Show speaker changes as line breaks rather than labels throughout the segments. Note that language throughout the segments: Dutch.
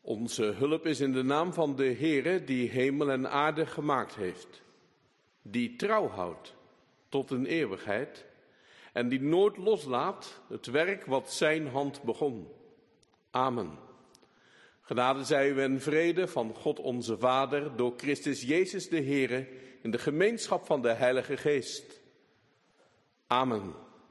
Onze hulp is in de naam van de Heere die hemel en aarde gemaakt heeft, die trouw houdt tot een eeuwigheid en die nooit loslaat het werk wat zijn hand begon. Amen. Genade zij u en vrede van God onze Vader door Christus Jezus de Heere in de gemeenschap van de Heilige Geest. Amen.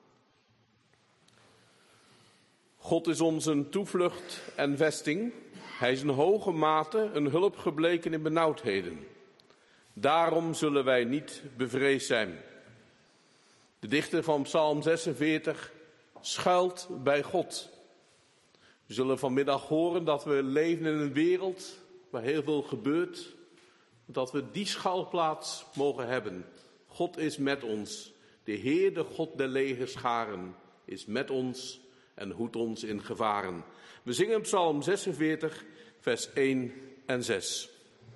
God is ons een toevlucht en vesting. Hij is in hoge mate een hulp gebleken in benauwdheden. Daarom zullen wij niet bevreesd zijn. De dichter van Psalm 46 schuilt bij God. We zullen vanmiddag horen dat we leven in een wereld waar heel veel gebeurt. Dat we die schuilplaats mogen hebben. God is met ons. De Heer, de God der legerscharen, is met ons en hoedt ons in gevaren. We zingen Psalm 46, vers 1 en 6.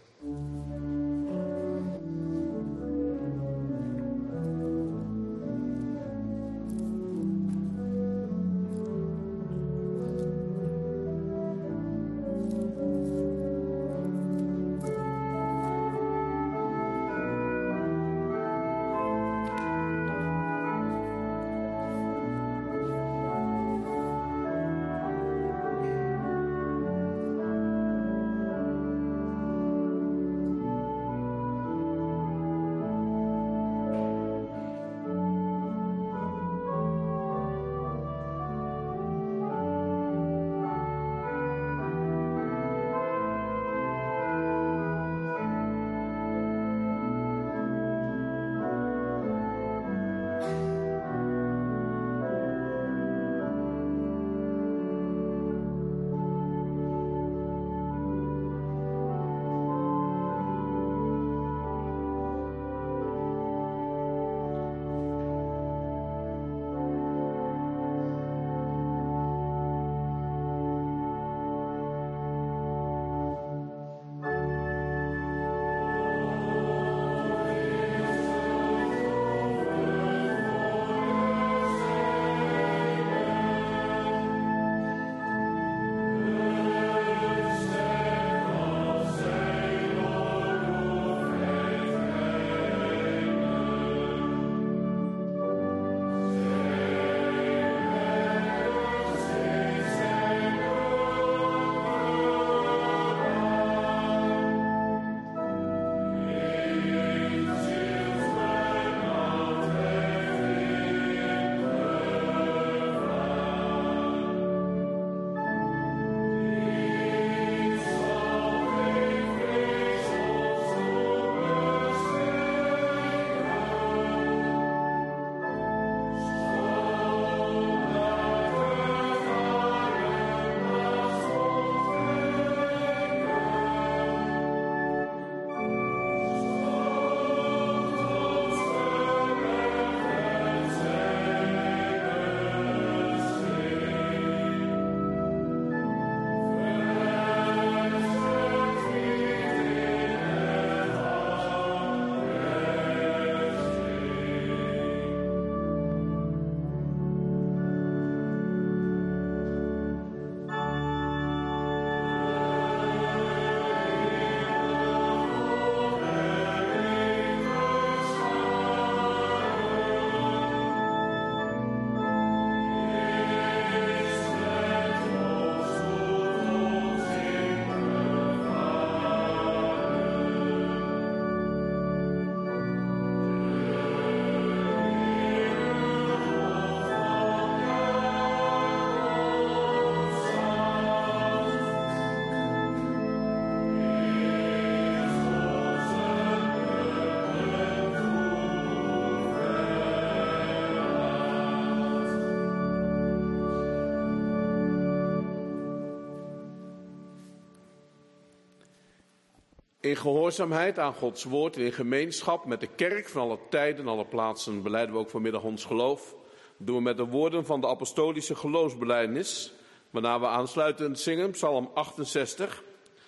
In gehoorzaamheid aan Gods woord en in gemeenschap met de kerk van alle tijden en alle plaatsen belijden we ook vanmiddag ons geloof. Dat doen we met de woorden van de apostolische geloofsbelijdenis, waarna we aansluitend zingen Psalm 68,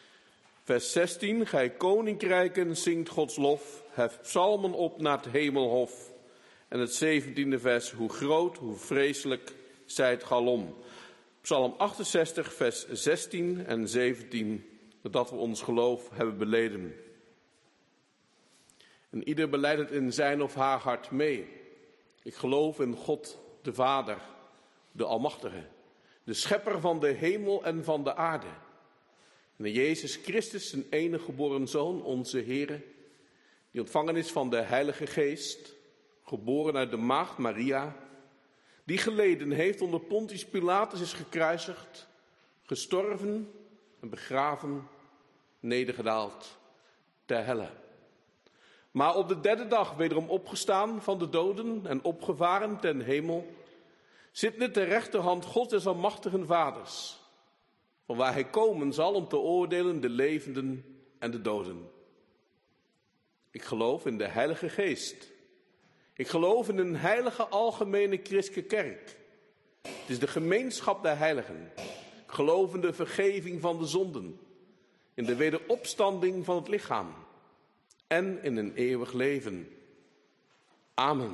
vers 16. Gij koninkrijken zingt Gods lof, hef psalmen op naar het hemelhof. En het 17e vers, hoe groot, hoe vreselijk zij het galom. Psalm 68, vers 16 en 17, dat we ons geloof hebben beleden. En ieder belijdt het in zijn of haar hart mee. Ik geloof in God, de Vader, de Almachtige, de Schepper van de hemel en van de aarde. En in Jezus Christus, zijn enige geboren Zoon, onze Heere, die ontvangen is van de Heilige Geest, geboren uit de maagd Maria, die geleden heeft onder Pontius Pilatus, is gekruisigd, gestorven en begraven, nedergedaald ter helle. Maar op de derde dag wederom opgestaan van de doden en opgevaren ten hemel, zittende ter rechterhand God des almachtigen Vaders, van waar hij komen zal om te oordelen de levenden en de doden. Ik geloof in de Heilige Geest. Ik geloof in een heilige algemene christelijke kerk. Het is de gemeenschap der heiligen. Ik geloof in de vergeving van de zonden, in de wederopstanding van het lichaam en in een eeuwig leven. Amen.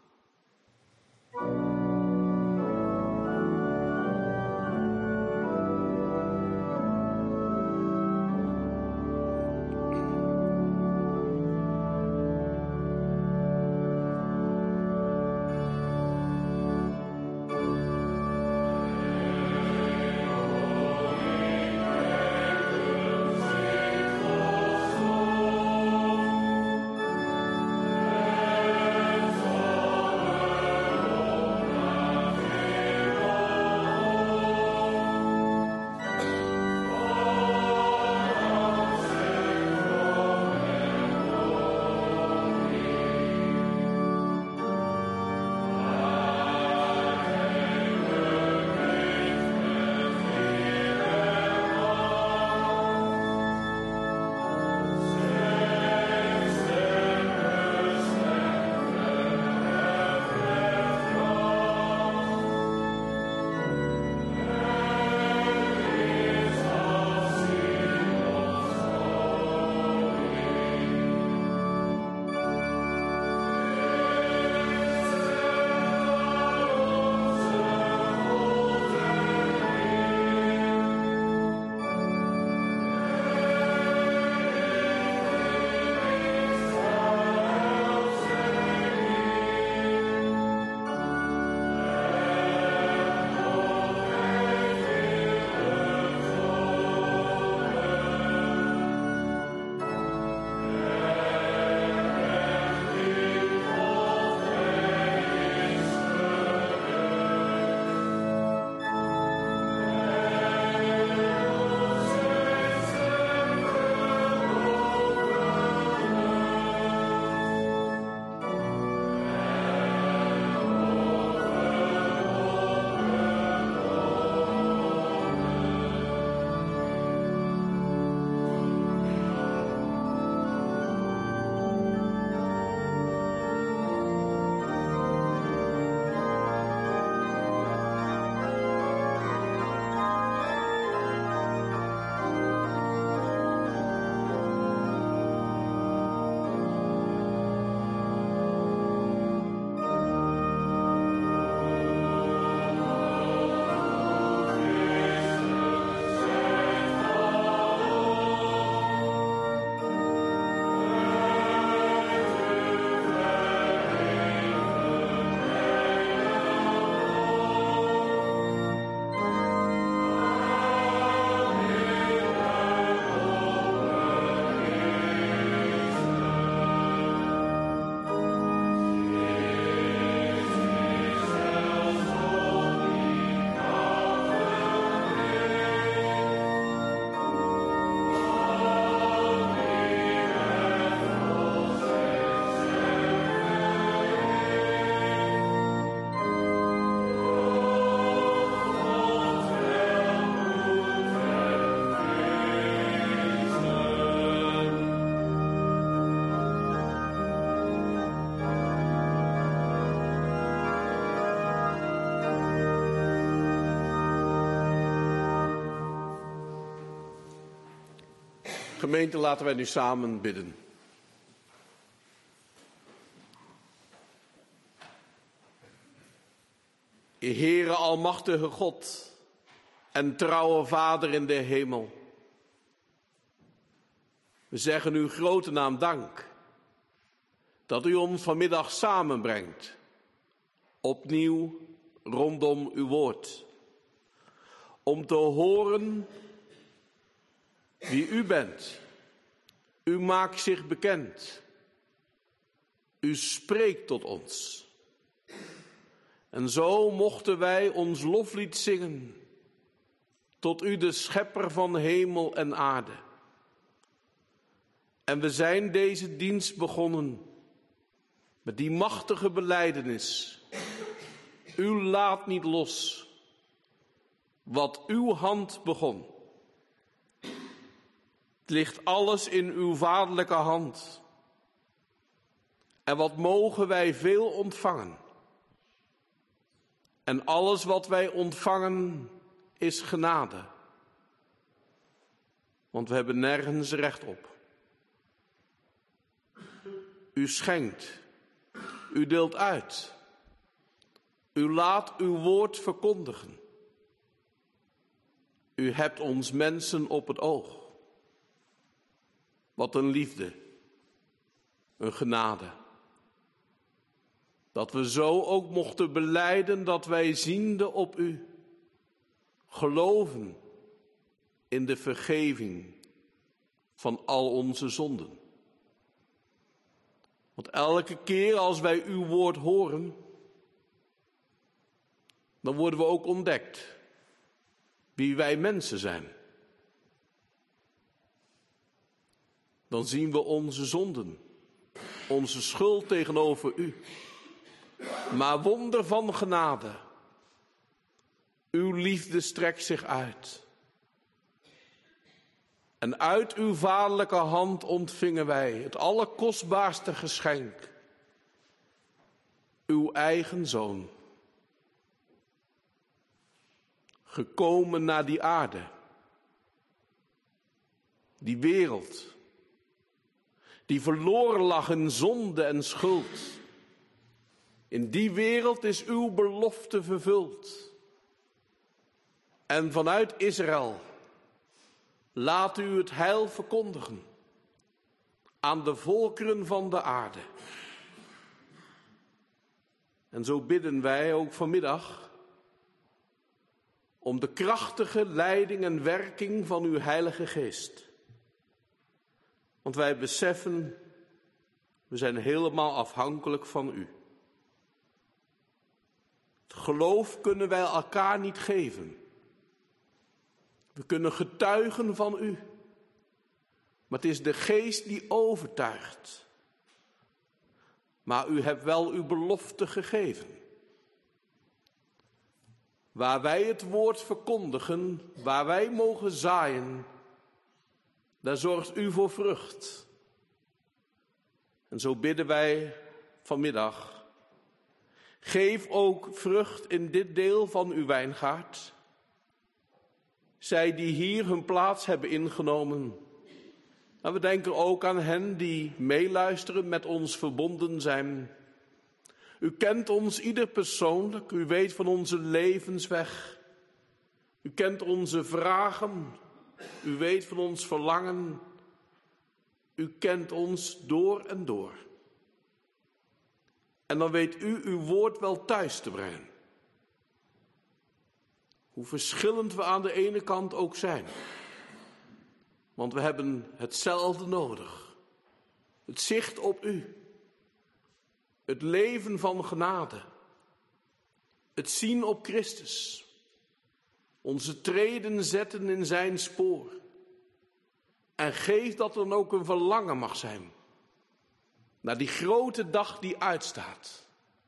Gemeente, laten wij nu samen bidden. Heere almachtige God, en trouwe Vader in de hemel. We zeggen uw grote naam dank dat u ons vanmiddag samenbrengt, opnieuw rondom uw woord, om te horen wie u bent. U maakt zich bekend. U spreekt tot ons. En zo mochten wij ons loflied zingen tot u, de schepper van hemel en aarde. En we zijn deze dienst begonnen met die machtige belijdenis. U laat niet los wat uw hand begon. Het ligt alles in uw vaderlijke hand. En wat mogen wij veel ontvangen. En alles wat wij ontvangen is genade. Want we hebben nergens recht op. U schenkt, u deelt uit, u laat uw woord verkondigen. U hebt ons mensen op het oog. Wat een liefde, een genade. Dat we zo ook mochten belijden dat wij ziende op u, geloven in de vergeving van al onze zonden. Want elke keer als wij uw woord horen, dan worden we ook ontdekt wie wij mensen zijn. Dan zien we onze zonden, onze schuld tegenover u. Maar wonder van genade, uw liefde strekt zich uit. En uit uw vaderlijke hand ontvingen wij het allerkostbaarste geschenk. Uw eigen zoon. Gekomen naar die aarde. Die wereld. Die verloren lag in zonde en schuld. In die wereld is uw belofte vervuld. En vanuit Israël laat u het heil verkondigen aan de volkeren van de aarde. En zo bidden wij ook vanmiddag om de krachtige leiding en werking van uw Heilige Geest. Want wij beseffen, we zijn helemaal afhankelijk van u. Het geloof kunnen wij elkaar niet geven. We kunnen getuigen van u. Maar het is de Geest die overtuigt. Maar u hebt wel uw belofte gegeven. Waar wij het woord verkondigen, waar wij mogen zaaien, daar zorgt u voor vrucht. En zo bidden wij vanmiddag. Geef ook vrucht in dit deel van uw wijngaard. Zij die hier hun plaats hebben ingenomen. Maar we denken ook aan hen die meeluisteren, met ons verbonden zijn. U kent ons ieder persoonlijk, u weet van onze levensweg. U kent onze vragen, u weet van ons verlangen. U kent ons door en door. En dan weet u uw woord wel thuis te brengen. Hoe verschillend we aan de ene kant ook zijn. Want we hebben hetzelfde nodig. Het zicht op u. Het leven van genade. Het zien op Christus. Onze treden zetten in zijn spoor. En geef dat er dan ook een verlangen mag zijn. Naar die grote dag die uitstaat.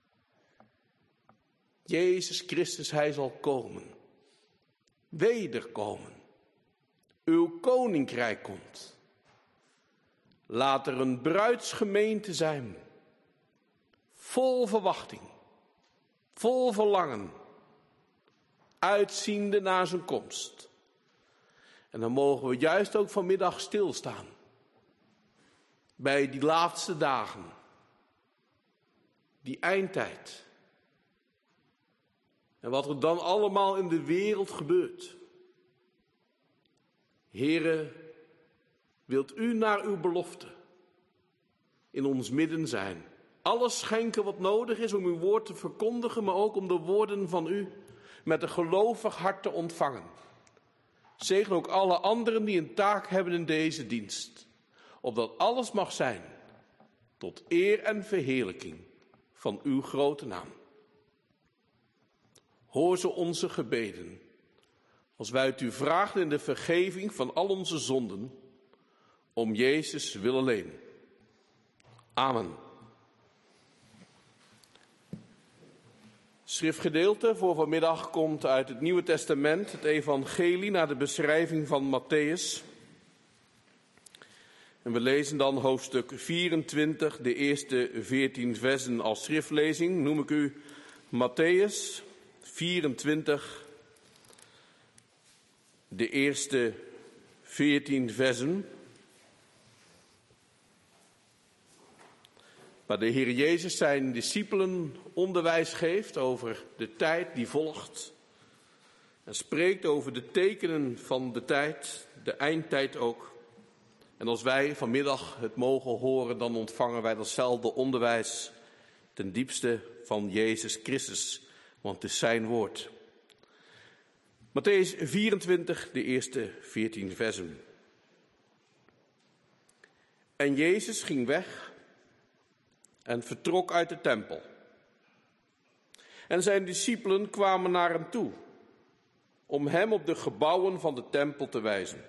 Jezus Christus, hij zal komen. Wederkomen. Uw koninkrijk komt. Laat er een bruidsgemeente zijn. Vol verwachting. Vol verlangen. Uitziende naar zijn komst. En dan mogen we juist ook vanmiddag stilstaan. Bij die laatste dagen. Die eindtijd. En wat er dan allemaal in de wereld gebeurt. Heere, wilt u naar uw belofte in ons midden zijn? Alles schenken wat nodig is om uw woord te verkondigen, maar ook om de woorden van u met een gelovig hart te ontvangen. Zegen ook alle anderen die een taak hebben in deze dienst, opdat alles mag zijn tot eer en verheerlijking van uw grote naam. Hoor ze onze gebeden, als wij het u vragen in de vergeving van al onze zonden, om Jezus wil alleen. Amen. Schriftgedeelte voor vanmiddag komt uit het Nieuwe Testament, het evangelie naar de beschrijving van Mattheüs. En we lezen dan hoofdstuk 24, de eerste 14 versen als schriftlezing. Noem ik u Mattheüs 24, de eerste 14 versen. Waar de Heer Jezus zijn discipelen onderwijs geeft over de tijd die volgt. En spreekt over de tekenen van de tijd, de eindtijd ook. En als wij vanmiddag het mogen horen, dan ontvangen wij datzelfde onderwijs ten diepste van Jezus Christus. Want het is zijn woord. Mattheüs 24, de eerste 14 versen. En Jezus ging weg en vertrok uit de tempel. En zijn discipelen kwamen naar hem toe, om hem op de gebouwen van de tempel te wijzen.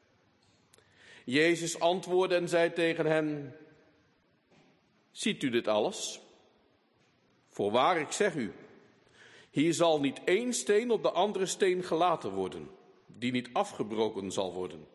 Jezus antwoordde en zei tegen hen: ziet u dit alles? Voorwaar, ik zeg u, hier zal niet één steen op de andere steen gelaten worden, die niet afgebroken zal worden.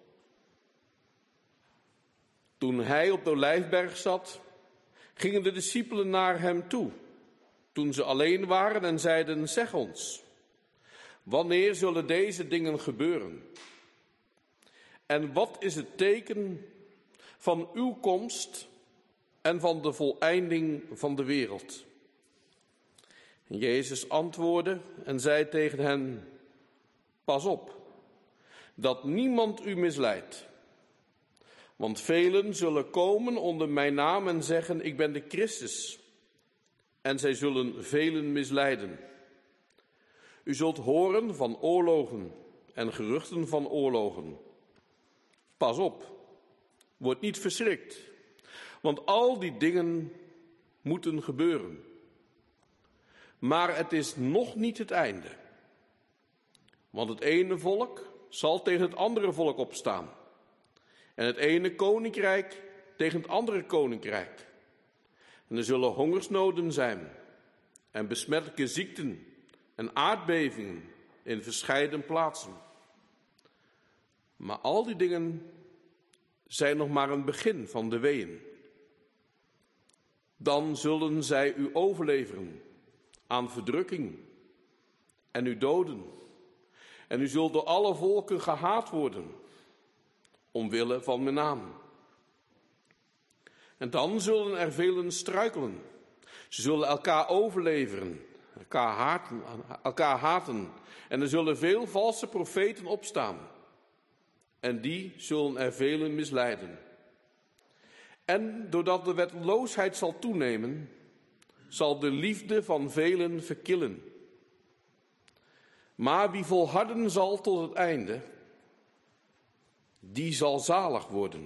Toen hij op de Olijfberg zat, gingen de discipelen naar hem toe, toen ze alleen waren, en zeiden: zeg ons, wanneer zullen deze dingen gebeuren? En wat is het teken van uw komst en van de voleinding van de wereld? En Jezus antwoordde en zei tegen hen: pas op, dat niemand u misleidt. Want velen zullen komen onder mijn naam en zeggen: ik ben de Christus. En zij zullen velen misleiden. U zult horen van oorlogen en geruchten van oorlogen. Pas op, word niet verschrikt, want al die dingen moeten gebeuren. Maar het is nog niet het einde. Want het ene volk zal tegen het andere volk opstaan. En het ene koninkrijk tegen het andere koninkrijk. En er zullen hongersnoden zijn en besmettelijke ziekten en aardbevingen in verscheiden plaatsen. Maar al die dingen zijn nog maar een begin van de weeën. Dan zullen zij u overleveren aan verdrukking en u doden. En u zult door alle volken gehaat worden, omwille van mijn naam. En dan zullen er velen struikelen. Ze zullen elkaar overleveren, elkaar haten. En er zullen veel valse profeten opstaan. En die zullen er velen misleiden. En doordat de wetteloosheid zal toenemen, zal de liefde van velen verkillen. Maar wie volharden zal tot het einde, die zal zalig worden.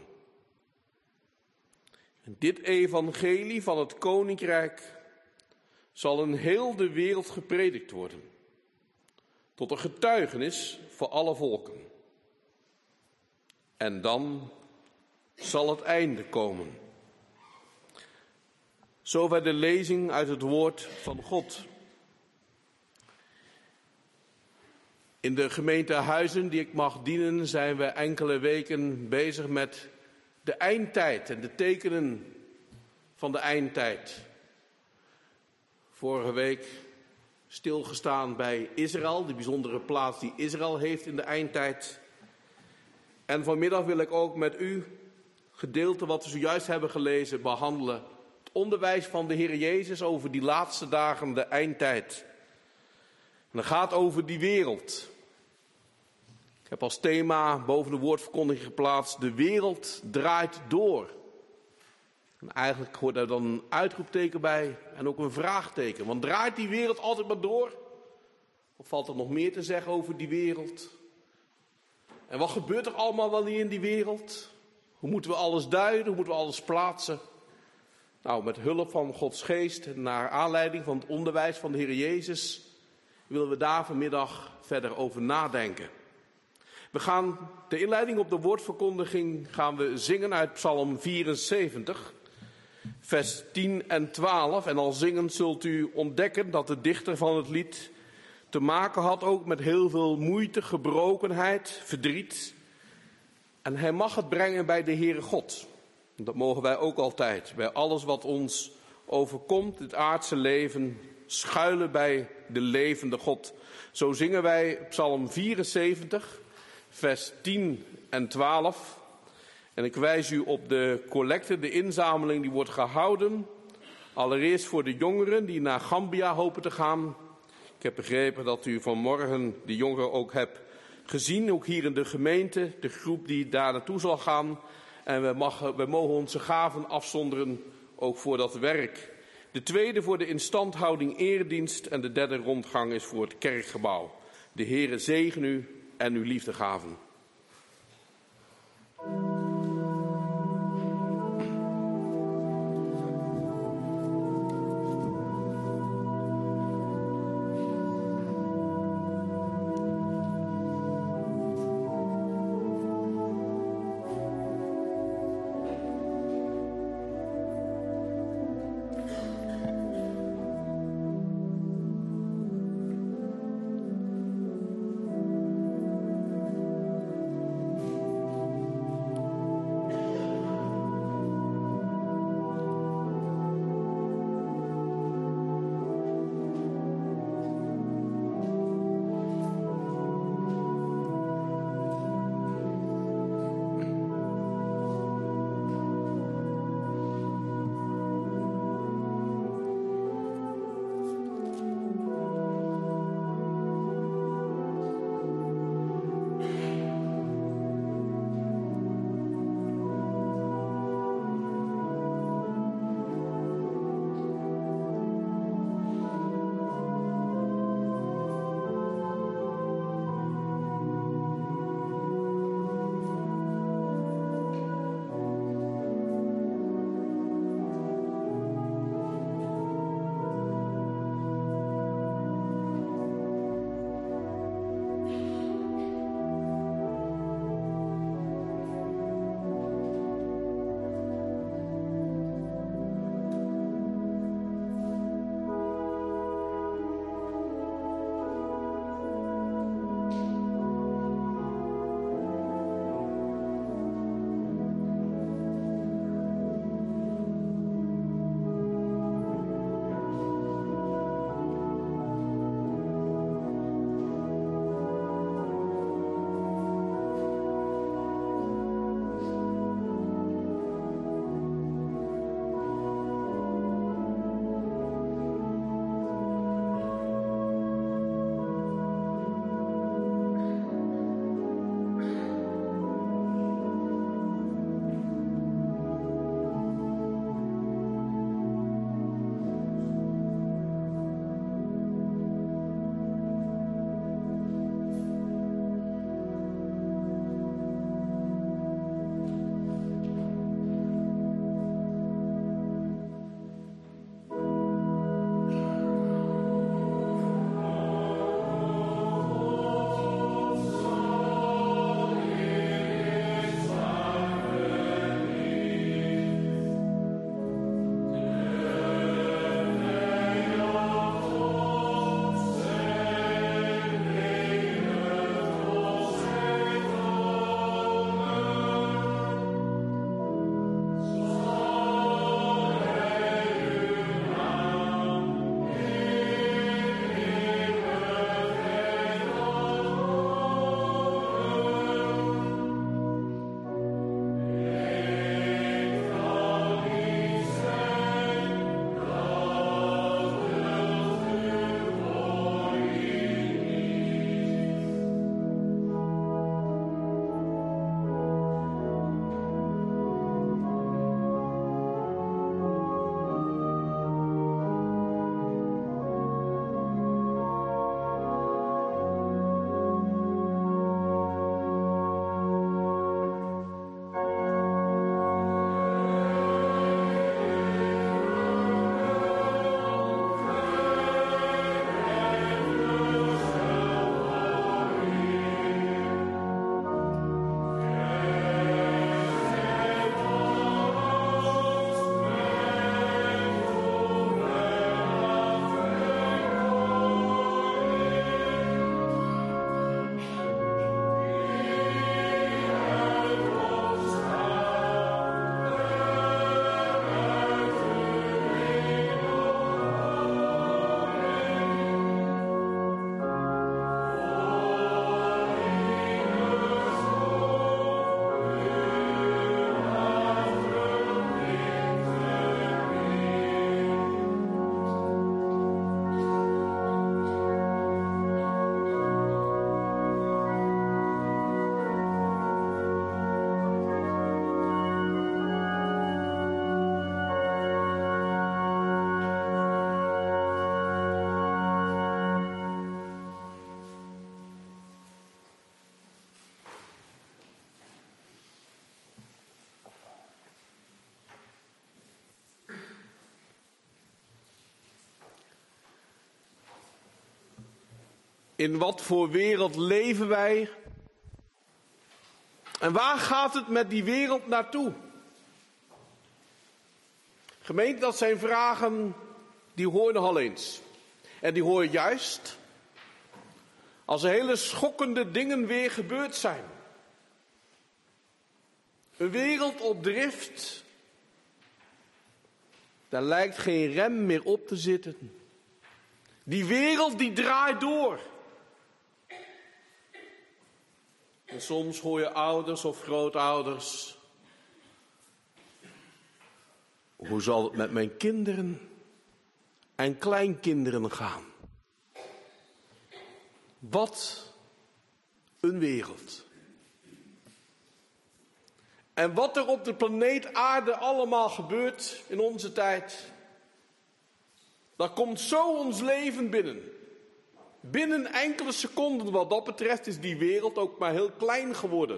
En dit evangelie van het koninkrijk zal in heel de wereld gepredikt worden, tot een getuigenis voor alle volken. En dan zal het einde komen. Zover de lezing uit het woord van God. In de gemeente Huizen die ik mag dienen zijn we enkele weken bezig met de eindtijd en de tekenen van de eindtijd. Vorige week stilgestaan bij Israël, de bijzondere plaats die Israël heeft in de eindtijd. En vanmiddag wil ik ook met u gedeelte wat we zojuist hebben gelezen behandelen. Het onderwijs van de Heer Jezus over die laatste dagen, de eindtijd. En het gaat over die wereld. Ik heb als thema boven de woordverkondiging geplaatst: de wereld draait door. En eigenlijk hoort daar dan een uitroepteken bij en ook een vraagteken. Want draait die wereld altijd maar door? Of valt er nog meer te zeggen over die wereld? En wat gebeurt er allemaal wel niet in die wereld? Hoe moeten we alles duiden? Hoe moeten we alles plaatsen? Nou, met hulp van Gods geest en naar aanleiding van het onderwijs van de Heer Jezus willen we daar vanmiddag verder over nadenken. We gaan de inleiding op de woordverkondiging gaan we zingen uit Psalm 74, vers 10 en 12. En al zingend zult u ontdekken dat de dichter van het lied te maken had ook met heel veel moeite, gebrokenheid, verdriet. En hij mag het brengen bij de Heere God. Dat mogen wij ook altijd. Bij alles wat ons overkomt, het aardse leven, schuilen bij de levende God. Zo zingen wij Psalm 74, vers 10 en 12. En ik wijs u op de collecte, de inzameling die wordt gehouden. Allereerst voor de jongeren die naar Gambia hopen te gaan. Ik heb begrepen dat u vanmorgen de jongeren ook hebt gezien, ook hier in de gemeente, de groep die daar naartoe zal gaan. En we mogen onze gaven afzonderen, ook voor dat werk. De tweede voor de instandhouding eredienst en de derde rondgang is voor het kerkgebouw. De Heere zegen u en uw liefdegaven. In wat voor wereld leven wij? En waar gaat het met die wereld naartoe? Gemeente, dat zijn vragen die hoor je nogal eens. En die hoor je juist als er hele schokkende dingen weer gebeurd zijn. Een wereld op drift. Daar lijkt geen rem meer op te zitten. Die wereld die draait door. En soms hoor je ouders of grootouders: hoe zal het met mijn kinderen en kleinkinderen gaan? Wat een wereld. En wat er op de planeet Aarde allemaal gebeurt in onze tijd, dat komt zo ons leven binnen. Binnen enkele seconden, wat dat betreft, is die wereld ook maar heel klein geworden.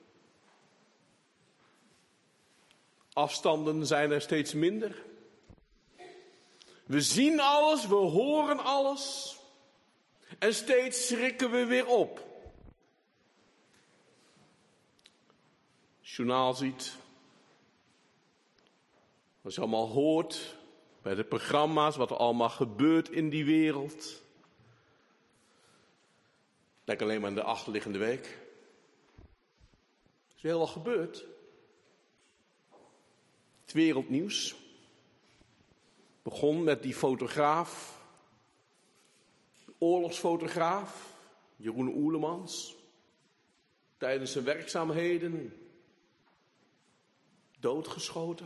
Afstanden zijn er steeds minder. We zien alles, we horen alles. En steeds schrikken we weer op. Als je journaal ziet, als je allemaal hoort bij de programma's, wat er allemaal gebeurt in die wereld. Denk alleen maar aan de achterliggende week. Er is heel wat gebeurd. Het wereldnieuws begon met die fotograaf, oorlogsfotograaf, Jeroen Oerlemans, tijdens zijn werkzaamheden doodgeschoten.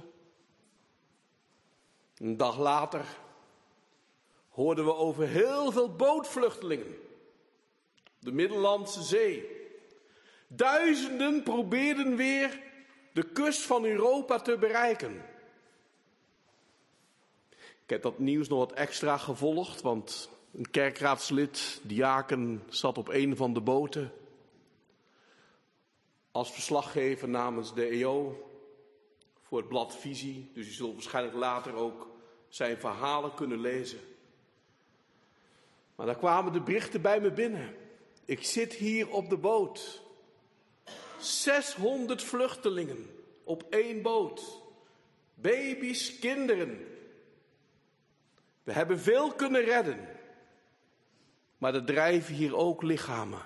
Een dag later hoorden we over heel veel bootvluchtelingen. De Middellandse Zee. Duizenden probeerden weer de kust van Europa te bereiken. Ik heb dat nieuws nog wat extra gevolgd, want een kerkraadslid, diaken, zat op een van de boten als verslaggever namens de EO voor het blad Visie. Dus u zult waarschijnlijk later ook zijn verhalen kunnen lezen. Maar daar kwamen de berichten bij me binnen. Ik zit hier op de boot. 600 vluchtelingen op één boot. Baby's, kinderen. We hebben veel kunnen redden. Maar er drijven hier ook lichamen.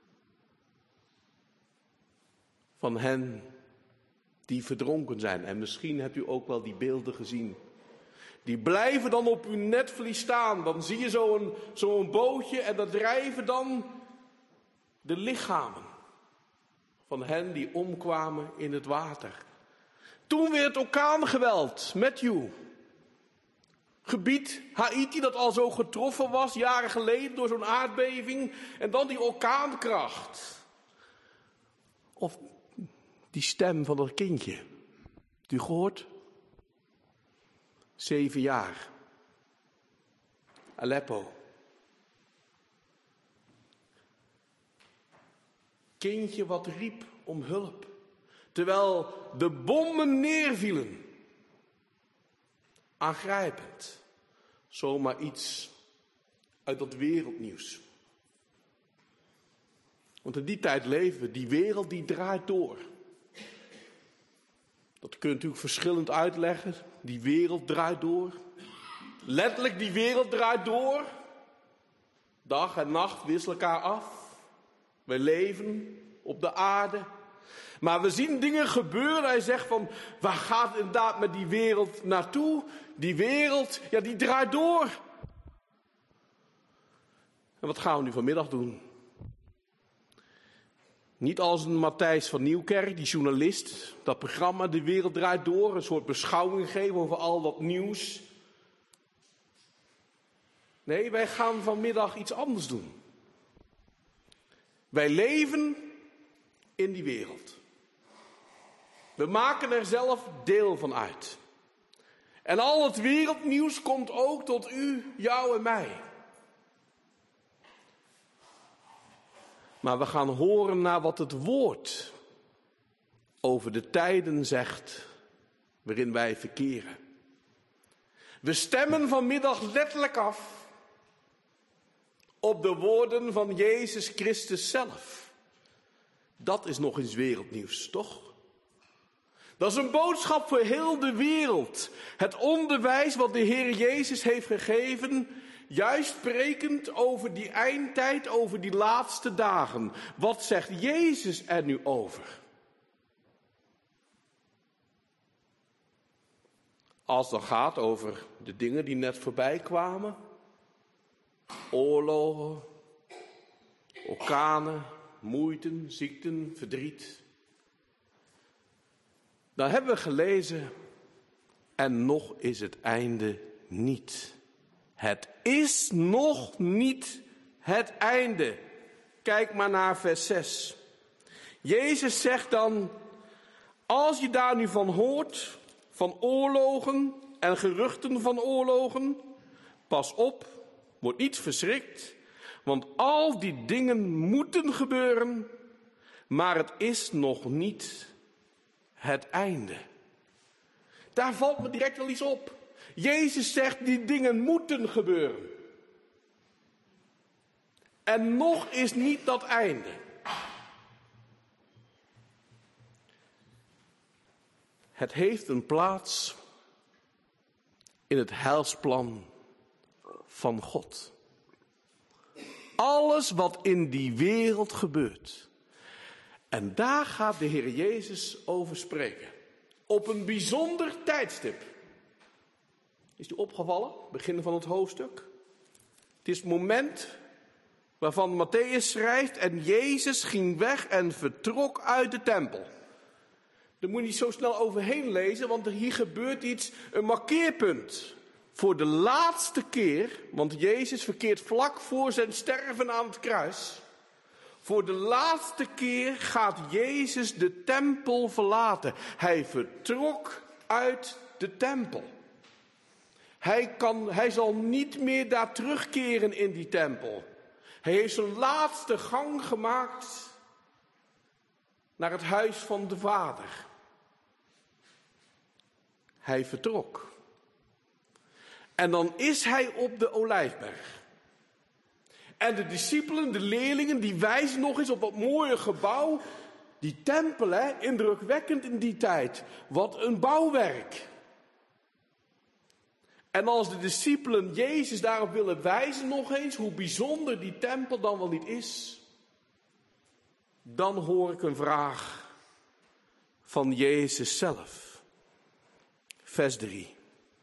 Van hen die verdronken zijn. En misschien hebt u ook wel die beelden gezien. Die blijven dan op uw netvlies staan. Dan zie je zo'n bootje en daar drijven dan de lichamen van hen die omkwamen in het water. Toen weer het orkaangeweld, Matthew. Gebied Haiti dat al zo getroffen was, jaren geleden door zo'n aardbeving. En dan die orkaankracht. Of die stem van dat kindje. Hebt u gehoord? 7 jaar. Aleppo. Kindje wat riep om hulp. Terwijl de bommen neervielen. Aangrijpend. Zomaar iets uit dat wereldnieuws. Want in die tijd leven we. Die wereld die draait door. Dat kunt u verschillend uitleggen. Die wereld draait door. Letterlijk, die wereld draait door. Dag en nacht wisselen elkaar af. Wij leven op de aarde. Maar we zien dingen gebeuren. Hij zegt van, waar gaat het inderdaad met die wereld naartoe? Die wereld, ja, die draait door. En wat gaan we nu vanmiddag doen? Niet als een Matthijs van Nieuwkerk, die journalist, dat programma De Wereld Draait Door, een soort beschouwing geven over al dat nieuws. Nee, wij gaan vanmiddag iets anders doen. Wij leven in die wereld. We maken er zelf deel van uit. En al het wereldnieuws komt ook tot u, jou en mij. Maar we gaan horen naar wat het woord over de tijden zegt waarin wij verkeren. We stemmen vanmiddag letterlijk af op de woorden van Jezus Christus zelf. Dat is nog eens wereldnieuws, toch? Dat is een boodschap voor heel de wereld. Het onderwijs wat de Heer Jezus heeft gegeven, juist sprekend over die eindtijd, over die laatste dagen. Wat zegt Jezus er nu over? Als het gaat over de dingen die net voorbij kwamen. Oorlogen, orkanen, moeiten, ziekten, verdriet. Dan hebben we gelezen, en nog is het einde niet. Het is nog niet het einde. Kijk maar naar vers 6. Jezus zegt dan, als je daar nu van hoort, van oorlogen en geruchten van oorlogen, pas op, word niet verschrikt, want al die dingen moeten gebeuren, maar het is nog niet het einde. Daar valt me direct wel iets op. Jezus zegt, die dingen moeten gebeuren. En nog is niet dat einde. Het heeft een plaats in het heilsplan van God. Alles wat in die wereld gebeurt. En daar gaat de Heer Jezus over spreken. Op een bijzonder tijdstip. Is die opgevallen? Begin van het hoofdstuk. Het is het moment waarvan Mattheüs schrijft, en Jezus ging weg en vertrok uit de tempel. Daar moet je niet zo snel overheen lezen, want hier gebeurt iets, een markeerpunt. Voor de laatste keer, want Jezus verkeert vlak voor zijn sterven aan het kruis. Voor de laatste keer gaat Jezus de tempel verlaten. Hij vertrok uit de tempel. Hij zal niet meer daar terugkeren in die tempel. Hij heeft zijn laatste gang gemaakt naar het huis van de Vader. Hij vertrok. En dan is hij op de Olijfberg. En de discipelen, de leerlingen, die wijzen nog eens op dat mooie gebouw. Die tempel, indrukwekkend in die tijd. Wat een bouwwerk. En als de discipelen Jezus daarop willen wijzen nog eens, hoe bijzonder die tempel dan wel niet is, dan hoor ik een vraag van Jezus zelf. Vers 3.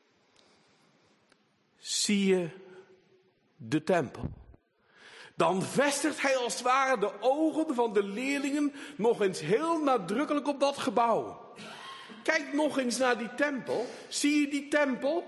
Zie je de tempel? Dan vestigt hij als het ware de ogen van de leerlingen nog eens heel nadrukkelijk op dat gebouw. Kijk nog eens naar die tempel. Zie je die tempel?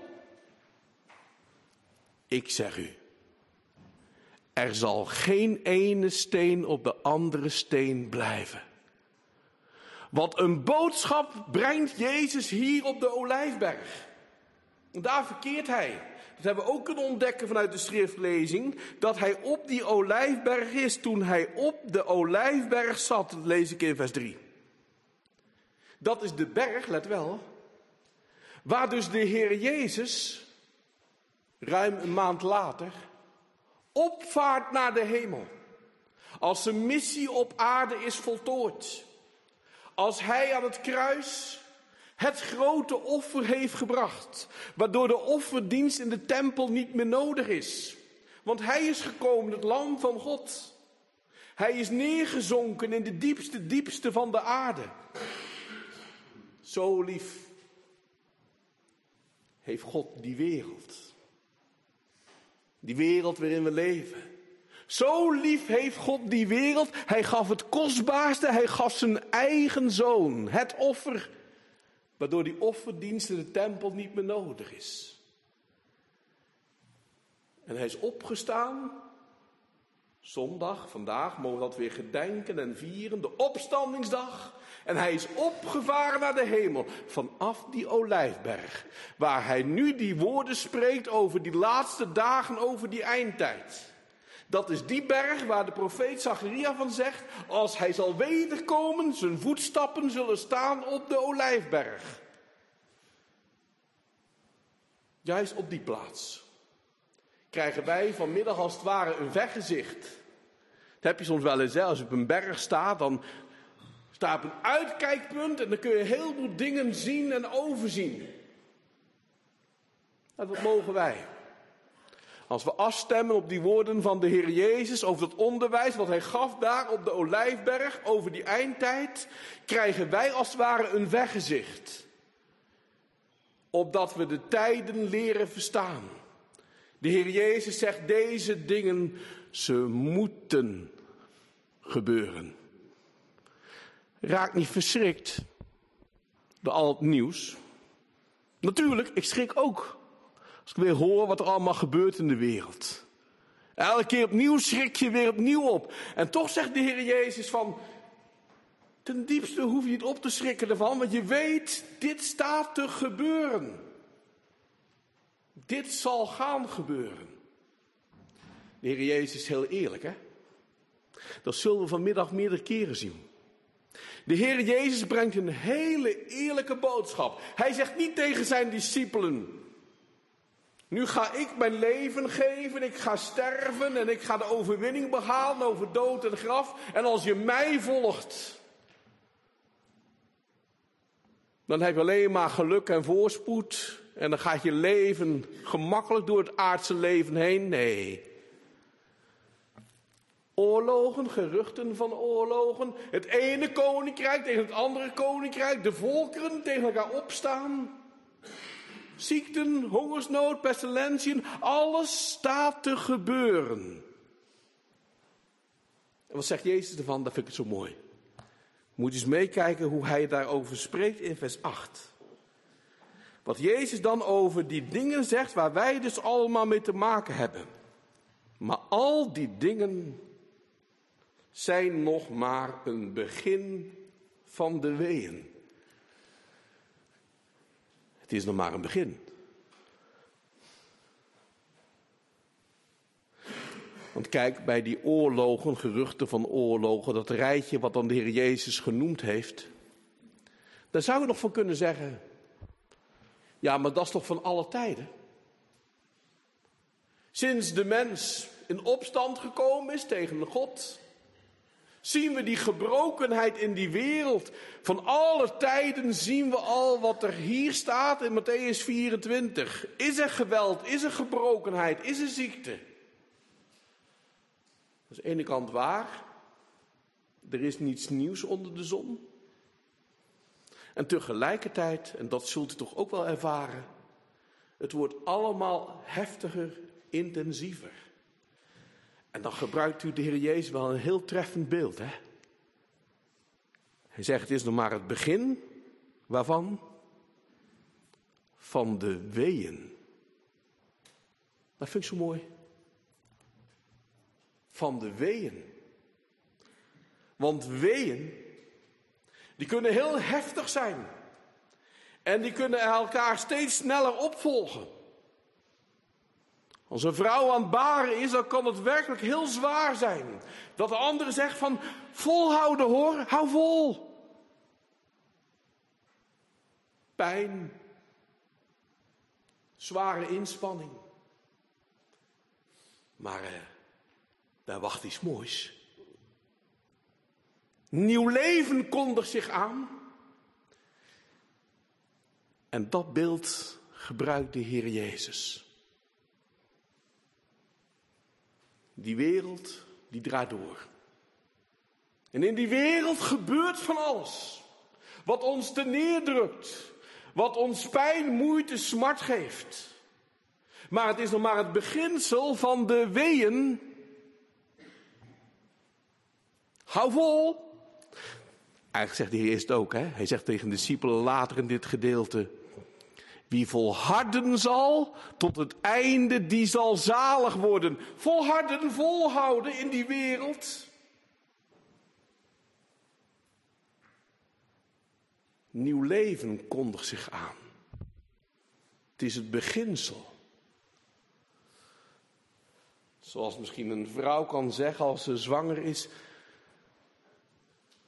Ik zeg u, er zal geen ene steen op de andere steen blijven. Wat een boodschap brengt Jezus hier op de Olijfberg. Daar verkeert hij. Dat hebben we ook kunnen ontdekken vanuit de schriftlezing. Dat hij op die Olijfberg is. Toen hij op de Olijfberg zat, dat lees ik in vers 3. Dat is de berg, let wel. Waar dus de Heer Jezus, ruim een maand later, opvaart naar de hemel. Als zijn missie op aarde is voltooid. Als hij aan het kruis het grote offer heeft gebracht. Waardoor de offerdienst in de tempel niet meer nodig is. Want hij is gekomen, het lam van God. Hij is neergezonken in de diepste van de aarde. Zo lief heeft God die wereld. Die wereld waarin we leven. Zo lief heeft God die wereld. Hij gaf het kostbaarste. Hij gaf zijn eigen zoon. Het offer. Waardoor die offerdienst in de tempel niet meer nodig is. En hij is opgestaan. Zondag, vandaag mogen we dat weer gedenken en vieren. De opstandingsdag. En hij is opgevaren naar de hemel. Vanaf die Olijfberg. Waar hij nu die woorden spreekt over die laatste dagen, over die eindtijd. Dat is die berg waar de profeet Zacharia van zegt. Als hij zal wederkomen, zijn voetstappen zullen staan op de Olijfberg. Juist op die plaats. krijgen wij vanmiddag als het ware een vergezicht. Dat heb je soms wel eens, hè? Als je op een berg staat, dan sta je op een uitkijkpunt en dan kun je heel veel dingen zien en overzien. En dat mogen wij. Als we afstemmen op die woorden van de Heer Jezus over dat onderwijs wat hij gaf daar op de Olijfberg over die eindtijd, krijgen wij als het ware een vergezicht. Opdat we de tijden leren verstaan. De Heer Jezus zegt deze dingen, ze moeten gebeuren. Raak niet verschrikt door al het nieuws. Natuurlijk, ik schrik ook. Als ik weer hoor wat er allemaal gebeurt in de wereld. Elke keer opnieuw schrik je weer opnieuw op. En toch zegt de Heer Jezus van, ten diepste hoef je niet op te schrikken ervan, want je weet, dit staat te gebeuren. Dit zal gaan gebeuren. De Heer Jezus is heel eerlijk, hè? Dat zullen we vanmiddag meerdere keren zien. De Heer Jezus brengt een hele eerlijke boodschap. Hij zegt niet tegen zijn discipelen, nu ga ik mijn leven geven, ik ga sterven en ik ga de overwinning behalen over dood en graf. En als je mij volgt, dan heb je alleen maar geluk en voorspoed. En dan gaat je leven gemakkelijk door het aardse leven heen. Nee. Oorlogen, geruchten van oorlogen. Het ene koninkrijk tegen het andere koninkrijk. De volkeren tegen elkaar opstaan. Ziekten, hongersnood, pestilentiën. Alles staat te gebeuren. En wat zegt Jezus ervan? Dat vind ik het zo mooi. Moet je eens meekijken hoe hij daarover spreekt in vers 8. Wat Jezus dan over die dingen zegt waar wij dus allemaal mee te maken hebben. Maar al die dingen zijn nog maar een begin van de weeën. Het is nog maar een begin. Want kijk, bij die oorlogen, geruchten van oorlogen, dat rijtje wat dan de Heer Jezus genoemd heeft. Daar zou je nog van kunnen zeggen, ja, maar dat is toch van alle tijden? Sinds de mens in opstand gekomen is tegen God, zien we die gebrokenheid in die wereld. Van alle tijden zien we al wat er hier staat in Mattheüs 24. Is er geweld, is er gebrokenheid, is er ziekte? Dat is aan de ene kant waar. Er is niets nieuws onder de zon. En tegelijkertijd, en dat zult u toch ook wel ervaren, het wordt allemaal heftiger, intensiever. En dan gebruikt u de Heer Jezus wel een heel treffend beeld, hè? Hij zegt, het is nog maar het begin, waarvan? Van de weeën. Dat vind ik zo mooi. Van de weeën. Want weeën, die kunnen heel heftig zijn. En die kunnen elkaar steeds sneller opvolgen. Als een vrouw aan het baren is, dan kan het werkelijk heel zwaar zijn. Dat de andere zegt van, volhouden hoor, hou vol. Pijn. Zware inspanning. Maar daar wacht iets moois. Nieuw leven kondigt zich aan. En dat beeld gebruikt de Heer Jezus. Die wereld, die draait door. En in die wereld gebeurt van alles. Wat ons terneerdrukt. Wat ons pijn, moeite, smart geeft. Maar het is nog maar het beginsel van de weeën. Hou vol. Eigenlijk zegt de Heer eerst ook, hè? Hij zegt tegen de discipelen later in dit gedeelte. Wie volharden zal tot het einde, die zal zalig worden. Volharden, volhouden in die wereld. Nieuw leven kondigt zich aan. Het is het beginsel. Zoals misschien een vrouw kan zeggen als ze zwanger is.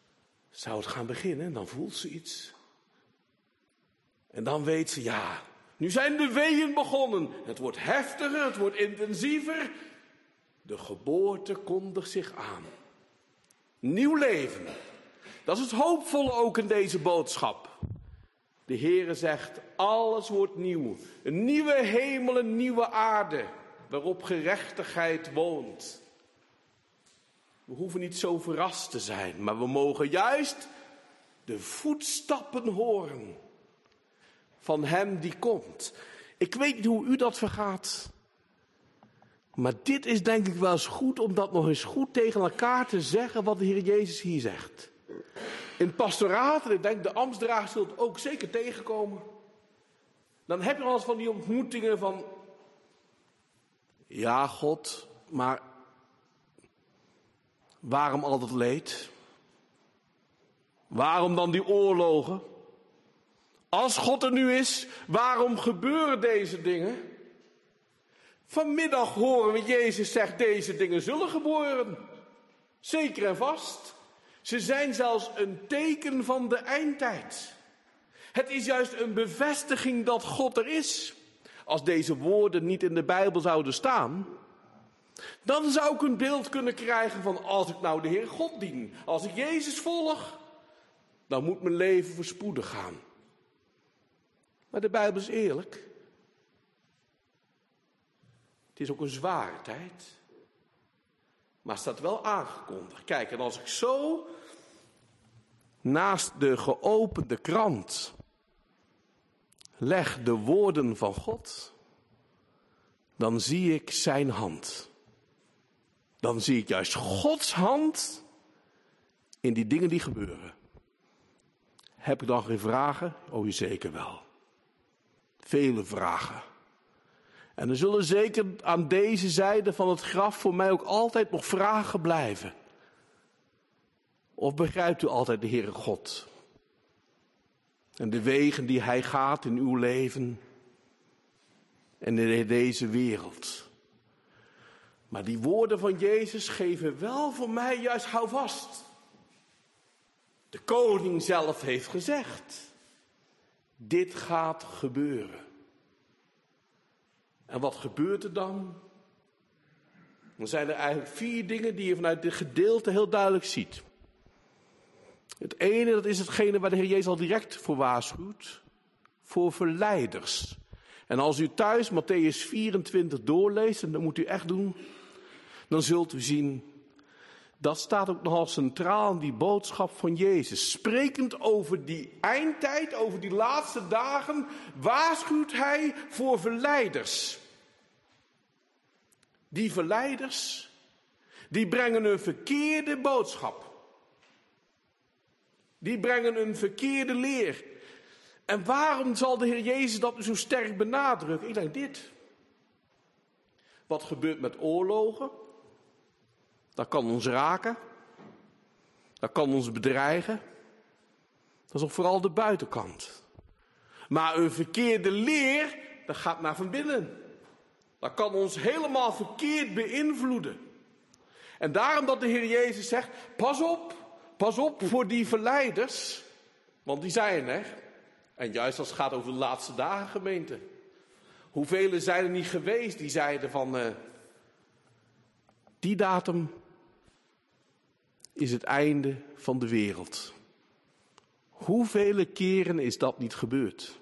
Zou het gaan beginnen, dan voelt ze iets. En dan weet ze, ja, Nu zijn de weeën begonnen. Het wordt heftiger, het wordt intensiever. De geboorte kondigt zich aan. Nieuw leven. Dat is het hoopvolle ook in deze boodschap. De Heere zegt, alles wordt nieuw. Een nieuwe hemel, een nieuwe aarde, waarop gerechtigheid woont. We hoeven niet zo verrast te zijn, maar we mogen juist de voetstappen horen van hem die komt. Ik weet niet hoe u dat vergaat. Maar dit is denk ik wel eens goed om dat nog eens goed tegen elkaar te zeggen wat de Heer Jezus hier zegt. In het pastoraat, en ik denk de ambtsdragers zult het ook zeker tegenkomen. Dan heb je wel eens van die ontmoetingen van, ja God, maar waarom al dat leed? Waarom dan die oorlogen? Als God er nu is, waarom gebeuren deze dingen? Vanmiddag horen we Jezus zegt, deze dingen zullen gebeuren. Zeker en vast. Ze zijn zelfs een teken van de eindtijd. Het is juist een bevestiging dat God er is. Als deze woorden niet in de Bijbel zouden staan, dan zou ik een beeld kunnen krijgen van als ik nou de Heer God dien, als ik Jezus volg, dan moet mijn leven voorspoedig gaan. Maar de Bijbel is eerlijk. Het is ook een zware tijd. Maar het staat wel aangekondigd. Kijk, en als ik zo naast de geopende krant leg de woorden van God, dan zie ik zijn hand. Dan zie ik juist Gods hand in die dingen die gebeuren. Heb ik dan geen vragen? Oh, zeker wel. Vele vragen. En er zullen zeker aan deze zijde van het graf voor mij ook altijd nog vragen blijven. Of begrijpt u altijd de Heere God? En de wegen die Hij gaat in uw leven en in deze wereld. Maar die woorden van Jezus geven wel voor mij juist houvast. De koning zelf heeft gezegd, dit gaat gebeuren. En wat gebeurt er dan? Dan zijn er eigenlijk 4 dingen die je vanuit dit gedeelte heel duidelijk ziet. Het ene, dat is hetgene waar de Heer Jezus al direct voor waarschuwt. Voor verleiders. En als u thuis Mattheüs 24 doorleest, en dat moet u echt doen, dan zult u zien, dat staat ook nogal centraal in die boodschap van Jezus. Sprekend over die eindtijd, over die laatste dagen, waarschuwt hij voor verleiders. Die verleiders, die brengen een verkeerde boodschap. Die brengen een verkeerde leer. En waarom zal de Heer Jezus dat zo sterk benadrukken? Ik denk dit. Wat gebeurt met oorlogen? Dat kan ons raken. Dat kan ons bedreigen. Dat is ook vooral de buitenkant. Maar een verkeerde leer, dat gaat naar van binnen. Dat kan ons helemaal verkeerd beïnvloeden. En daarom dat de Heer Jezus zegt, pas op voor die verleiders. Want die zijn er. En juist als het gaat over de laatste dagen, gemeente. Hoeveel zijn er niet geweest die zeiden van, die datum is het einde van de wereld. Hoeveel keren is dat niet gebeurd?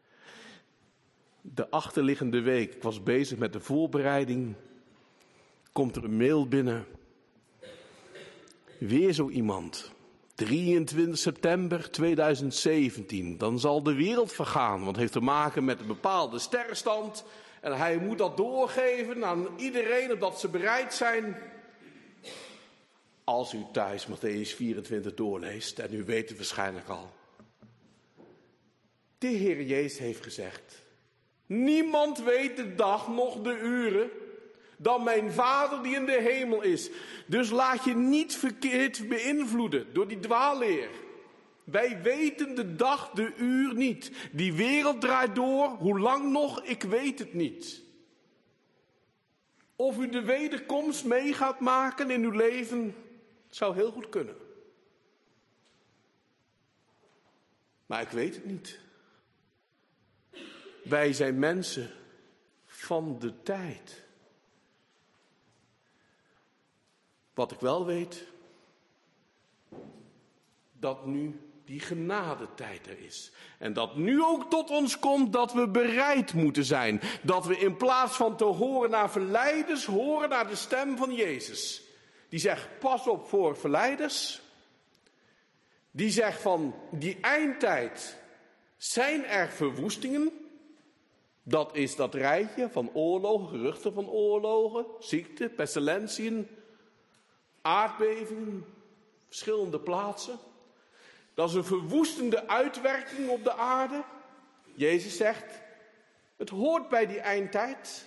De achterliggende week, ik was bezig met de voorbereiding, komt er een mail binnen. Weer zo iemand. 23 september 2017, dan zal de wereld vergaan, want het heeft te maken met een bepaalde sterrenstand. En hij moet dat doorgeven aan iedereen, opdat ze bereid zijn. Als u thuis Mattheüs 24 doorleest, en u weet het waarschijnlijk al. De Heer Jezus heeft gezegd, niemand weet de dag noch de uren dan mijn Vader die in de hemel is. Dus laat je niet verkeerd beïnvloeden door die dwaalleer. Wij weten de dag, de uur niet. Die wereld draait door, hoe lang nog, ik weet het niet. Of u de wederkomst mee gaat maken in uw leven, zou heel goed kunnen. Maar ik weet het niet. Wij zijn mensen van de tijd. Wat ik wel weet, dat nu die genadetijd er is. En dat nu ook tot ons komt dat we bereid moeten zijn. Dat we in plaats van te horen naar verleiders, horen naar de stem van Jezus. Die zegt, pas op voor verleiders. Die zegt van, die eindtijd zijn er verwoestingen. Dat is dat rijtje van oorlogen, geruchten van oorlogen, ziekte, pestilentiën, aardbevingen, verschillende plaatsen. Dat is een verwoestende uitwerking op de aarde. Jezus zegt, het hoort bij die eindtijd.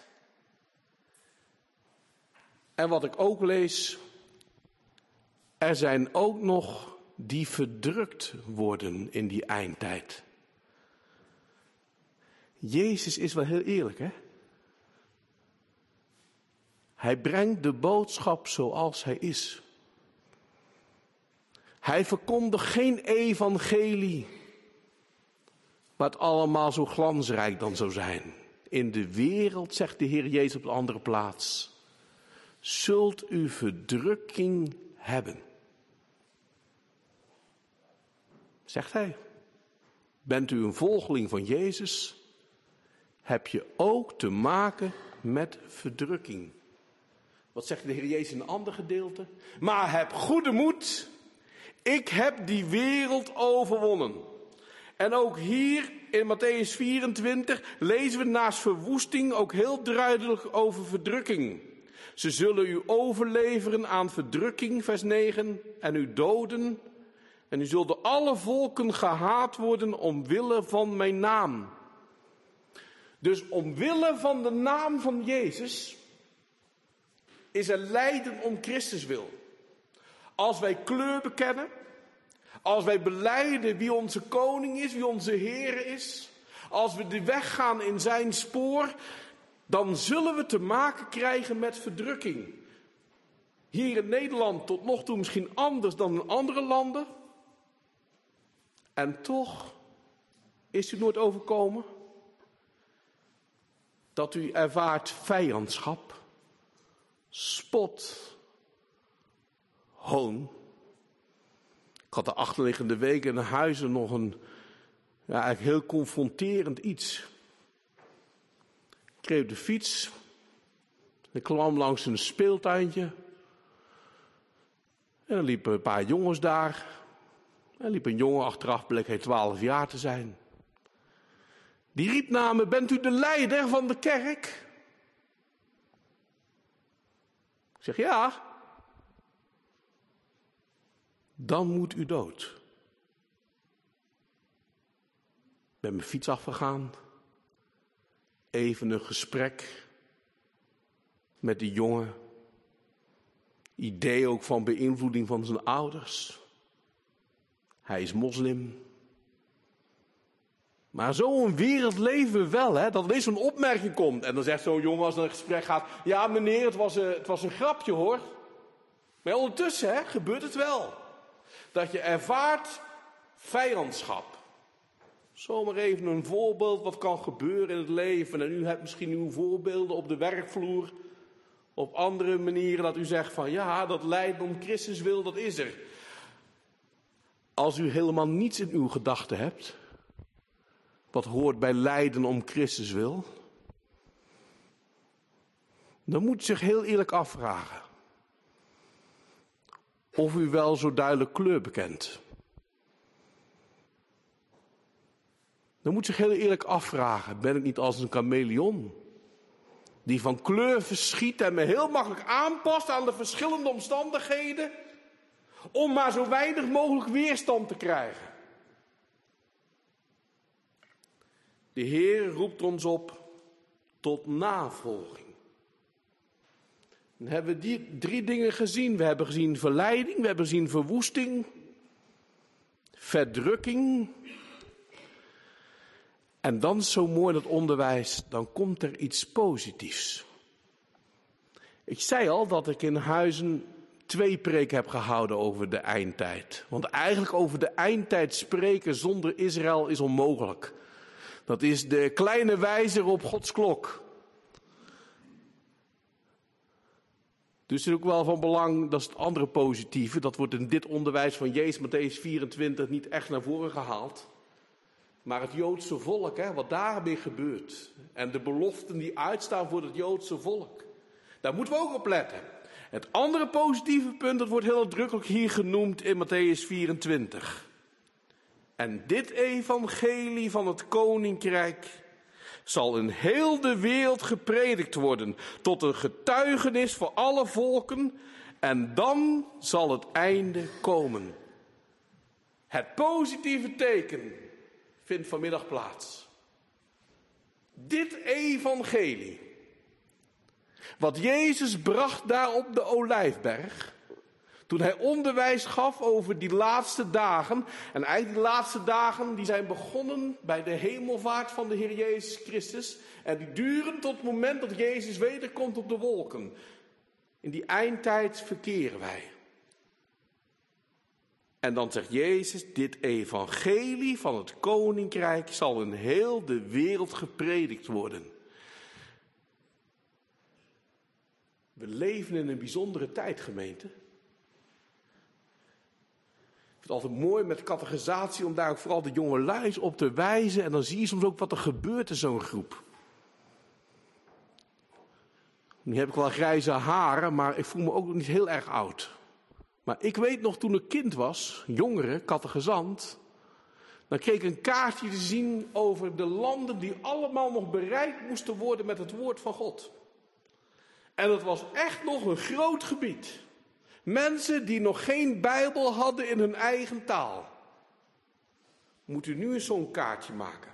En wat ik ook lees, er zijn ook nog die verdrukt worden in die eindtijd. Jezus is wel heel eerlijk, hè? Hij brengt de boodschap zoals hij is. Hij verkondigt geen evangelie, waar het allemaal zo glansrijk dan zou zijn. In de wereld, zegt de Heer Jezus op een andere plaats, zult u verdrukking hebben. Zegt hij. Bent u een volgeling van Jezus, heb je ook te maken met verdrukking. Wat zegt de Heer Jezus in een ander gedeelte? Maar heb goede moed, ik heb die wereld overwonnen. En ook hier in Mattheüs 24 lezen we naast verwoesting ook heel duidelijk over verdrukking. Ze zullen u overleveren aan verdrukking, vers 9, en u doden. En u zult door alle volken gehaat worden omwille van mijn naam. Dus omwille van de naam van Jezus is er lijden om Christus wil. Als wij kleur bekennen, als wij belijden wie onze koning is, wie onze Heer is, als we de weg gaan in zijn spoor, dan zullen we te maken krijgen met verdrukking. Hier in Nederland tot nog toe misschien anders dan in andere landen. En toch is u nooit overkomen dat u ervaart vijandschap, spot, hoon. Ik had de achterliggende weken in Huizen nog een eigenlijk heel confronterend iets. Ik reed de fiets. Ik kwam langs een speeltuintje. En er liepen een paar jongens daar. Er liep een jongen, achteraf bleek hij 12 jaar te zijn. Die riep naar me, bent u de leider van de kerk? Ik zeg, ja. Dan moet u dood. Ik ben mijn fiets afgegaan. Even een gesprek met die jongen. Idee ook van beïnvloeding van zijn ouders. Hij is moslim. Maar zo'n wereld leven we wel, hè? Dat er eens zo'n opmerking komt. En dan zegt zo'n jongen als er een gesprek gaat, ja meneer, het was een grapje hoor. Maar ondertussen gebeurt het wel. Dat je ervaart vijandschap. Zomaar even een voorbeeld wat kan gebeuren in het leven. En u hebt misschien uw voorbeelden op de werkvloer. Op andere manieren dat u zegt van ja, dat lijden om Christus wil, dat is er. Als u helemaal niets in uw gedachten hebt, wat hoort bij lijden om Christus wil, dan moet u zich heel eerlijk afvragen of u wel zo duidelijk kleur bekent. Dan moet u zich heel eerlijk afvragen, ben ik niet als een chameleon die van kleur verschiet en me heel makkelijk aanpast aan de verschillende omstandigheden, om maar zo weinig mogelijk weerstand te krijgen. De Heer roept ons op tot navolging. Dan hebben we die 3 dingen gezien. We hebben gezien verleiding, we hebben gezien verwoesting, verdrukking. En dan zo mooi dat onderwijs, dan komt er iets positiefs. Ik zei al dat ik in Huizen 2 preken heb gehouden over de eindtijd. Want eigenlijk over de eindtijd spreken zonder Israël is onmogelijk. Dat is de kleine wijzer op Gods klok. Dus het is ook wel van belang, dat is het andere positieve. Dat wordt in dit onderwijs van Jezus, Mattheüs 24, niet echt naar voren gehaald. Maar het Joodse volk, wat daarmee gebeurt. En de beloften die uitstaan voor het Joodse volk. Daar moeten we ook op letten. Het andere positieve punt, dat wordt heel nadrukkelijk hier genoemd in Mattheüs 24. En dit evangelie van het koninkrijk zal in heel de wereld gepredikt worden, tot een getuigenis voor alle volken, en dan zal het einde komen. Het positieve teken vindt vanmiddag plaats. Dit evangelie, wat Jezus bracht daar op de Olijfberg, toen hij onderwijs gaf over die laatste dagen. En eigenlijk die laatste dagen die zijn begonnen bij de hemelvaart van de Heer Jezus Christus. En die duren tot het moment dat Jezus wederkomt op de wolken. In die eindtijd verkeren wij. En dan zegt Jezus, dit evangelie van het koninkrijk zal in heel de wereld gepredikt worden. We leven in een bijzondere tijd, gemeente. Het is altijd mooi met catechisatie om daar ook vooral de jonge luis op te wijzen. En dan zie je soms ook wat er gebeurt in zo'n groep. Nu heb ik wel grijze haren, maar ik voel me ook niet heel erg oud. Maar ik weet nog toen ik kind was, jongere, catechisant, dan kreeg ik een kaartje te zien over de landen die allemaal nog bereikt moesten worden met het woord van God. En dat was echt nog een groot gebied. Mensen die nog geen Bijbel hadden in hun eigen taal. Moet u nu eens zo'n kaartje maken.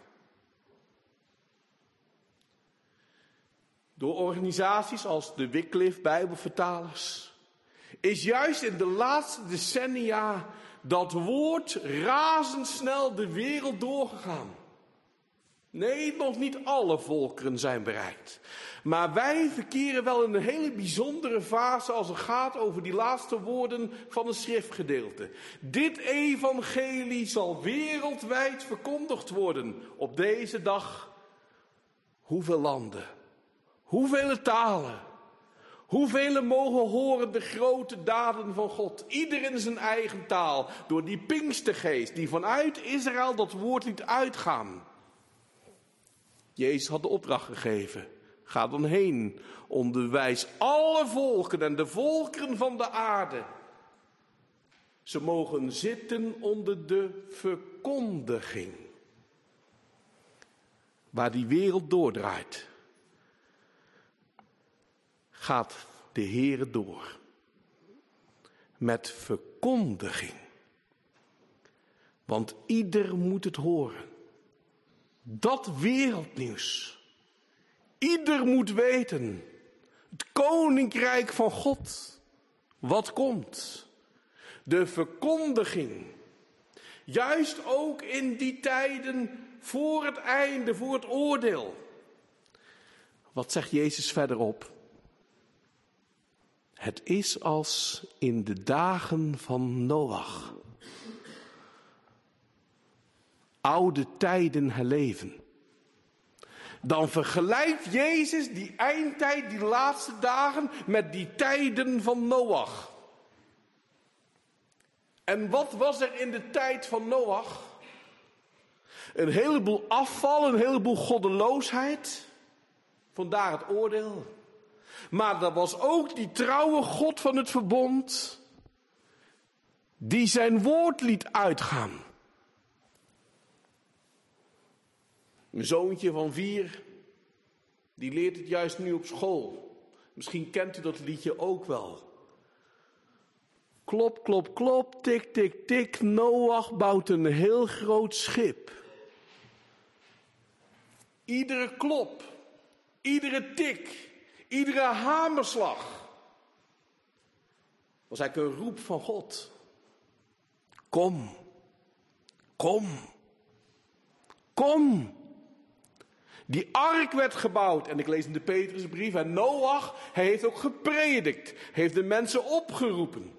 Door organisaties als de Wycliffe Bijbelvertalers is juist in de laatste decennia dat woord razendsnel de wereld doorgegaan. Nee, nog niet alle volkeren zijn bereikt. Maar wij verkeren wel in een hele bijzondere fase als het gaat over die laatste woorden van het schriftgedeelte. Dit evangelie zal wereldwijd verkondigd worden op deze dag. Hoeveel landen, hoeveel talen, hoeveel mogen horen de grote daden van God. Ieder in zijn eigen taal, door die Pinkstergeest die vanuit Israël dat woord liet uitgaan. Jezus had de opdracht gegeven. Ga dan heen, onderwijs alle volken en de volkeren van de aarde. Ze mogen zitten onder de verkondiging. Waar die wereld doordraait, gaat de Heere door. Met verkondiging. Want ieder moet het horen. Dat wereldnieuws. Ieder moet weten. Het koninkrijk van God. Wat komt. De verkondiging. Juist ook in die tijden voor het einde, voor het oordeel. Wat zegt Jezus verderop? Het is als in de dagen van Noach. Oude tijden herleven. Dan vergelijkt Jezus die eindtijd, die laatste dagen, met die tijden van Noach. En wat was er in de tijd van Noach? Een heleboel afval, een heleboel goddeloosheid. Vandaar het oordeel. Maar er was ook die trouwe God van het verbond, die zijn woord liet uitgaan. Een zoontje van 4, die leert het juist nu op school. Misschien kent u dat liedje ook wel. Klop, klop, klop, tik, tik, tik, Noach bouwt een heel groot schip. Iedere klop, iedere tik, iedere hamerslag was eigenlijk een roep van God. Kom, kom, kom. Die ark werd gebouwd. En ik lees in de Petrusbrief. En Noach, hij heeft ook gepredikt. Heeft de mensen opgeroepen.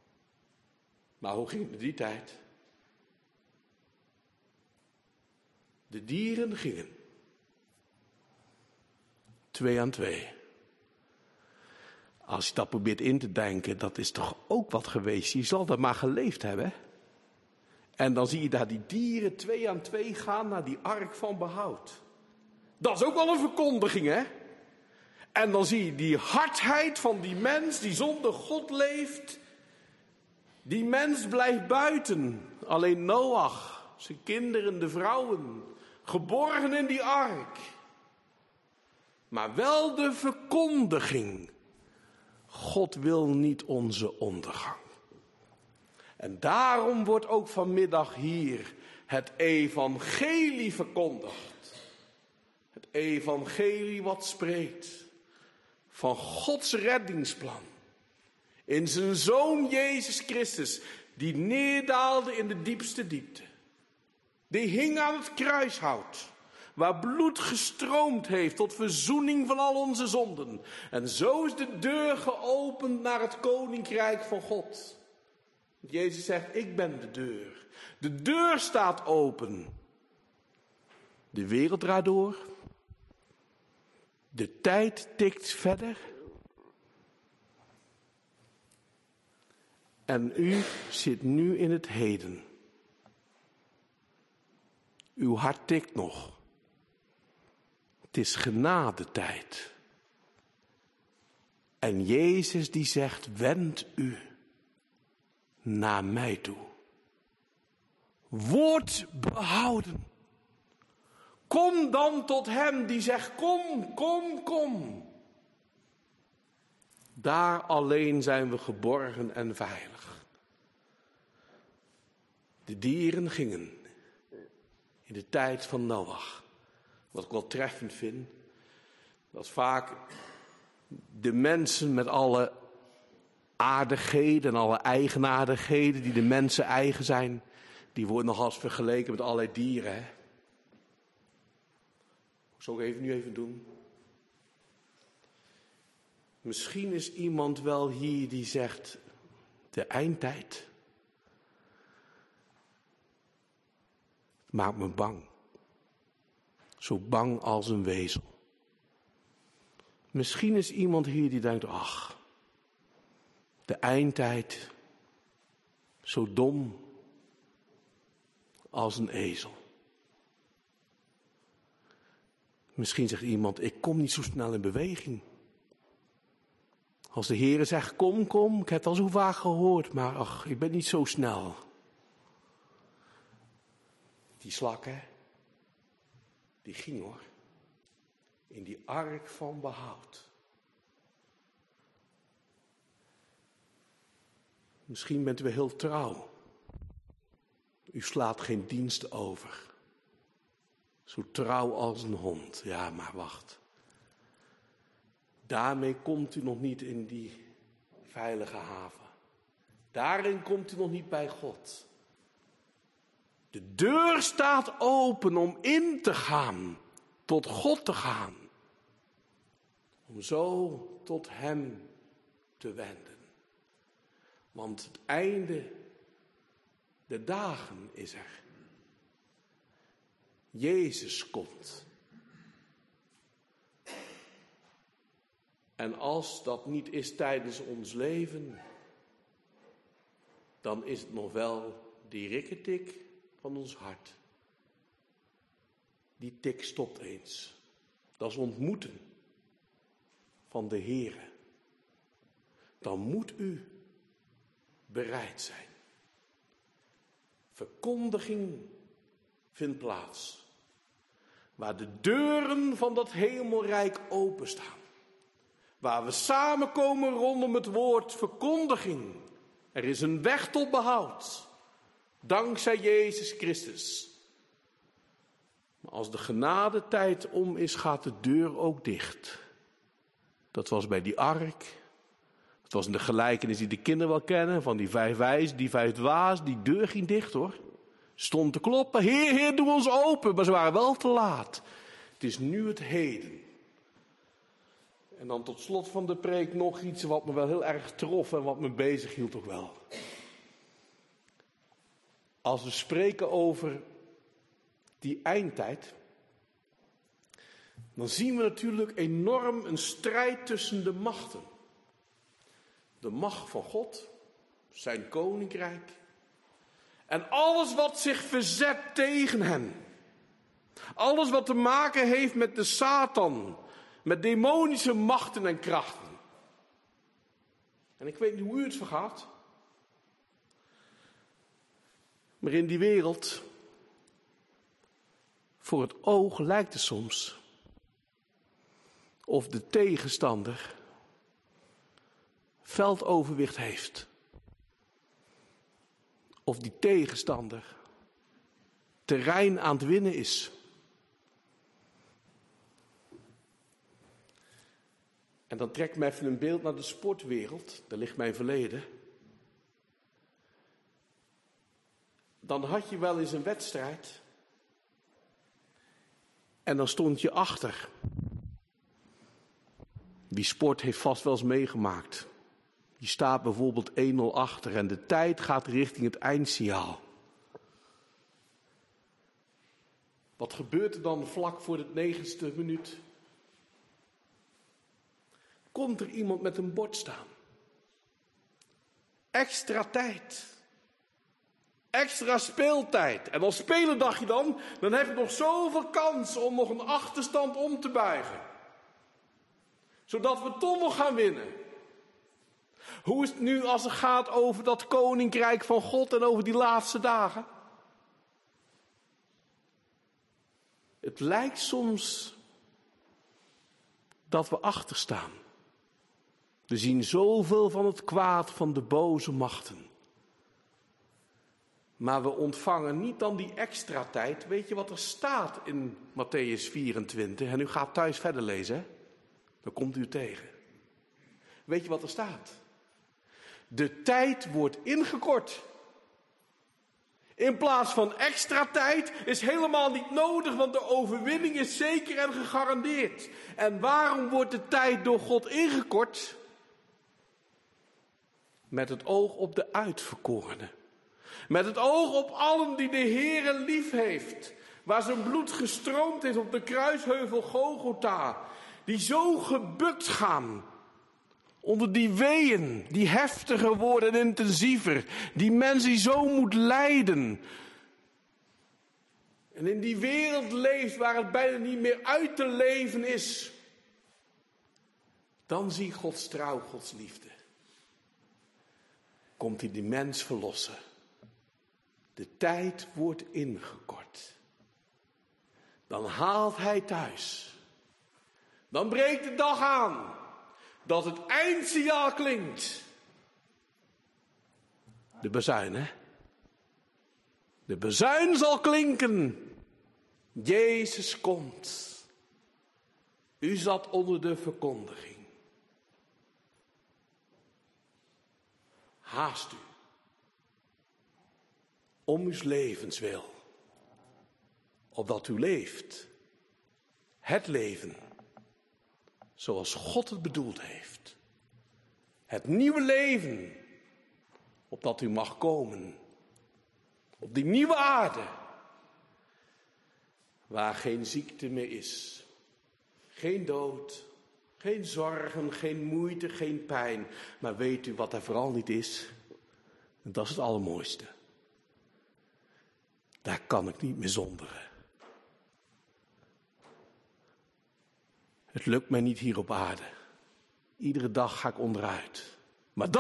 Maar hoe ging het in die tijd? De dieren gingen. 2 aan 2. Als je dat probeert in te denken, dat is toch ook wat geweest. Je zal dat maar geleefd hebben. En dan zie je daar die dieren 2 aan 2 gaan naar die ark van behoud. Dat is ook wel een verkondiging, hè? En dan zie je die hardheid van die mens die zonder God leeft. Die mens blijft buiten. Alleen Noach, zijn kinderen, de vrouwen, geborgen in die ark. Maar wel de verkondiging. God wil niet onze ondergang. En daarom wordt ook vanmiddag hier het evangelie verkondigd. Het evangelie wat spreekt van Gods reddingsplan. In zijn Zoon Jezus Christus, die neerdaalde in de diepste diepte. Die hing aan het kruishout, waar bloed gestroomd heeft tot verzoening van al onze zonden. En zo is de deur geopend naar het koninkrijk van God. Jezus zegt, ik ben de deur. De deur staat open. De wereld draait door. De tijd tikt verder. En u zit nu in het heden. Uw hart tikt nog. Het is genadetijd. En Jezus die zegt, wend u naar mij toe. Word behouden. Kom dan tot hem die zegt, kom, kom, kom. Daar alleen zijn we geborgen en veilig. De dieren gingen in de tijd van Noach. Wat ik wel treffend vind, dat vaak de mensen met alle aardigheden en alle eigenaardigheden die de mensen eigen zijn, die worden nog als vergeleken met allerlei dieren. Hè? Zal ik nu even doen? Misschien is iemand wel hier die zegt, de eindtijd maakt me bang. Zo bang als een wezel. Misschien is iemand hier die denkt, ach, de eindtijd, zo dom als een ezel. Misschien zegt iemand, ik kom niet zo snel in beweging. Als de Heere zegt, kom, kom, ik heb het al zo vaak gehoord, maar ach, ik ben niet zo snel. Die slak, hè, die ging hoor, in die ark van behoud. Misschien bent u wel heel trouw. U slaat geen dienst over. Zo trouw als een hond. Ja, maar wacht. Daarmee komt u nog niet in die veilige haven. Daarin komt u nog niet bij God. De deur staat open om in te gaan, tot God te gaan. Om zo tot hem te wenden. Want het einde der dagen is er. Jezus komt. En als dat niet is tijdens ons leven, dan is het nog wel die rikketik van ons hart. Die tik stopt eens. Dat is ontmoeten van de Heere. Dan moet u bereid zijn. Verkondiging vindt plaats. Waar de deuren van dat hemelrijk openstaan. Waar we samenkomen rondom het woord verkondiging. Er is een weg tot behoud. Dankzij Jezus Christus. Maar als de genadetijd om is, gaat de deur ook dicht. Dat was bij die ark. Het was in de gelijkenis die de kinderen wel kennen. Van die 5 wijzen, die 5 dwaas. Die deur ging dicht hoor. Stond te kloppen. Heer, Heer, doe ons open. Maar ze waren wel te laat. Het is nu het heden. En dan tot slot van de preek nog iets wat me wel heel erg trof en wat me bezig hield ook wel. Als we spreken over die eindtijd, dan zien we natuurlijk enorm een strijd tussen de machten. De macht van God, zijn koninkrijk, en alles wat zich verzet tegen hem. Alles wat te maken heeft met de Satan, met demonische machten en krachten. En ik weet niet hoe u het vergaat, maar in die wereld, voor het oog lijkt het soms of de tegenstander veldoverwicht heeft. Of die tegenstander terrein aan het winnen is. En dan trek ik me even een beeld naar de sportwereld. Daar ligt mijn verleden. Dan had je wel eens een wedstrijd. En dan stond je achter. Wie sport heeft vast wel eens meegemaakt. Je staat bijvoorbeeld 1-0 achter en de tijd gaat richting het eindsignaal. Wat gebeurt er dan vlak voor de 9e minuut? Komt er iemand met een bord staan? Extra tijd. Extra speeltijd. En als speler dacht je dan heb je nog zoveel kans om nog een achterstand om te buigen. Zodat we toch nog gaan winnen. Hoe is het nu als het gaat over dat koninkrijk van God en over die laatste dagen? Het lijkt soms dat we achterstaan. We zien zoveel van het kwaad van de boze machten. Maar we ontvangen niet dan die extra tijd. Weet je wat er staat in Mattheüs 24? En u gaat thuis verder lezen, hè? Dan komt u tegen. Weet je wat er staat? De tijd wordt ingekort. In plaats van extra tijd is helemaal niet nodig, want de overwinning is zeker en gegarandeerd. En waarom wordt de tijd door God ingekort? Met het oog op de uitverkorenen. Met het oog op allen die de Heere lief heeft. Waar zijn bloed gestroomd is op de kruisheuvel Golgotha. Die zo gebukt gaan. Onder die weeën, die heftiger worden en intensiever. Die mensen die zo moet lijden. En in die wereld leeft waar het bijna niet meer uit te leven is. Dan zie Gods trouw, Gods liefde. Komt hij die mens verlossen. De tijd wordt ingekort. Dan haalt hij thuis. Dan breekt de dag aan. Dat het eindsignaal klinkt. De bazuin, hè? De bazuin zal klinken. Jezus komt. U zat onder de verkondiging. Haast u. Om uw levens wil. Opdat u leeft. Het leven. Zoals God het bedoeld heeft. Het nieuwe leven. Opdat u mag komen. Op die nieuwe aarde. Waar geen ziekte meer is. Geen dood. Geen zorgen, geen moeite, geen pijn. Maar weet u wat er vooral niet is? En dat is het allermooiste. Daar kan ik niet meer zonderen. Het lukt mij niet hier op aarde. Iedere dag ga ik onderuit. Maar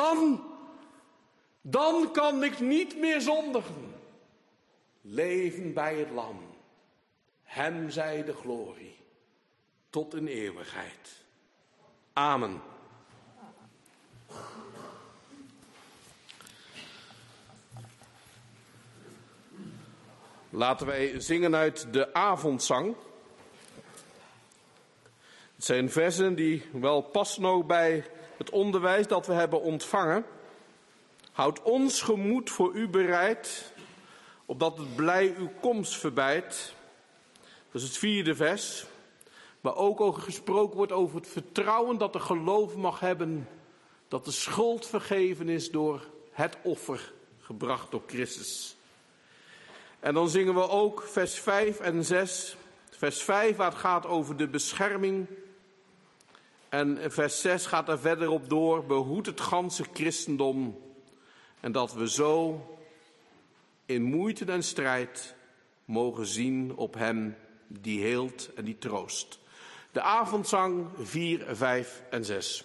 dan kan ik niet meer zondigen. Leven bij het lam. Hem zij de glorie. Tot in eeuwigheid. Amen. Laten wij zingen uit de avondzang. Het zijn versen die wel passen ook bij het onderwijs dat we hebben ontvangen. Houd ons gemoed voor u bereid, opdat het blij uw komst verbeidt. Dat is het 4e vers. Waar ook over gesproken wordt over het vertrouwen dat de geloof mag hebben. Dat de schuld vergeven is door het offer gebracht door Christus. En dan zingen we ook vers 5 en 6. Vers 5 waar het gaat over de bescherming. En vers 6 gaat er verder op door. Behoed het ganse christendom. En dat we zo in moeite en strijd mogen zien op hem die heelt en die troost. De avondzang 4, 5 en 6.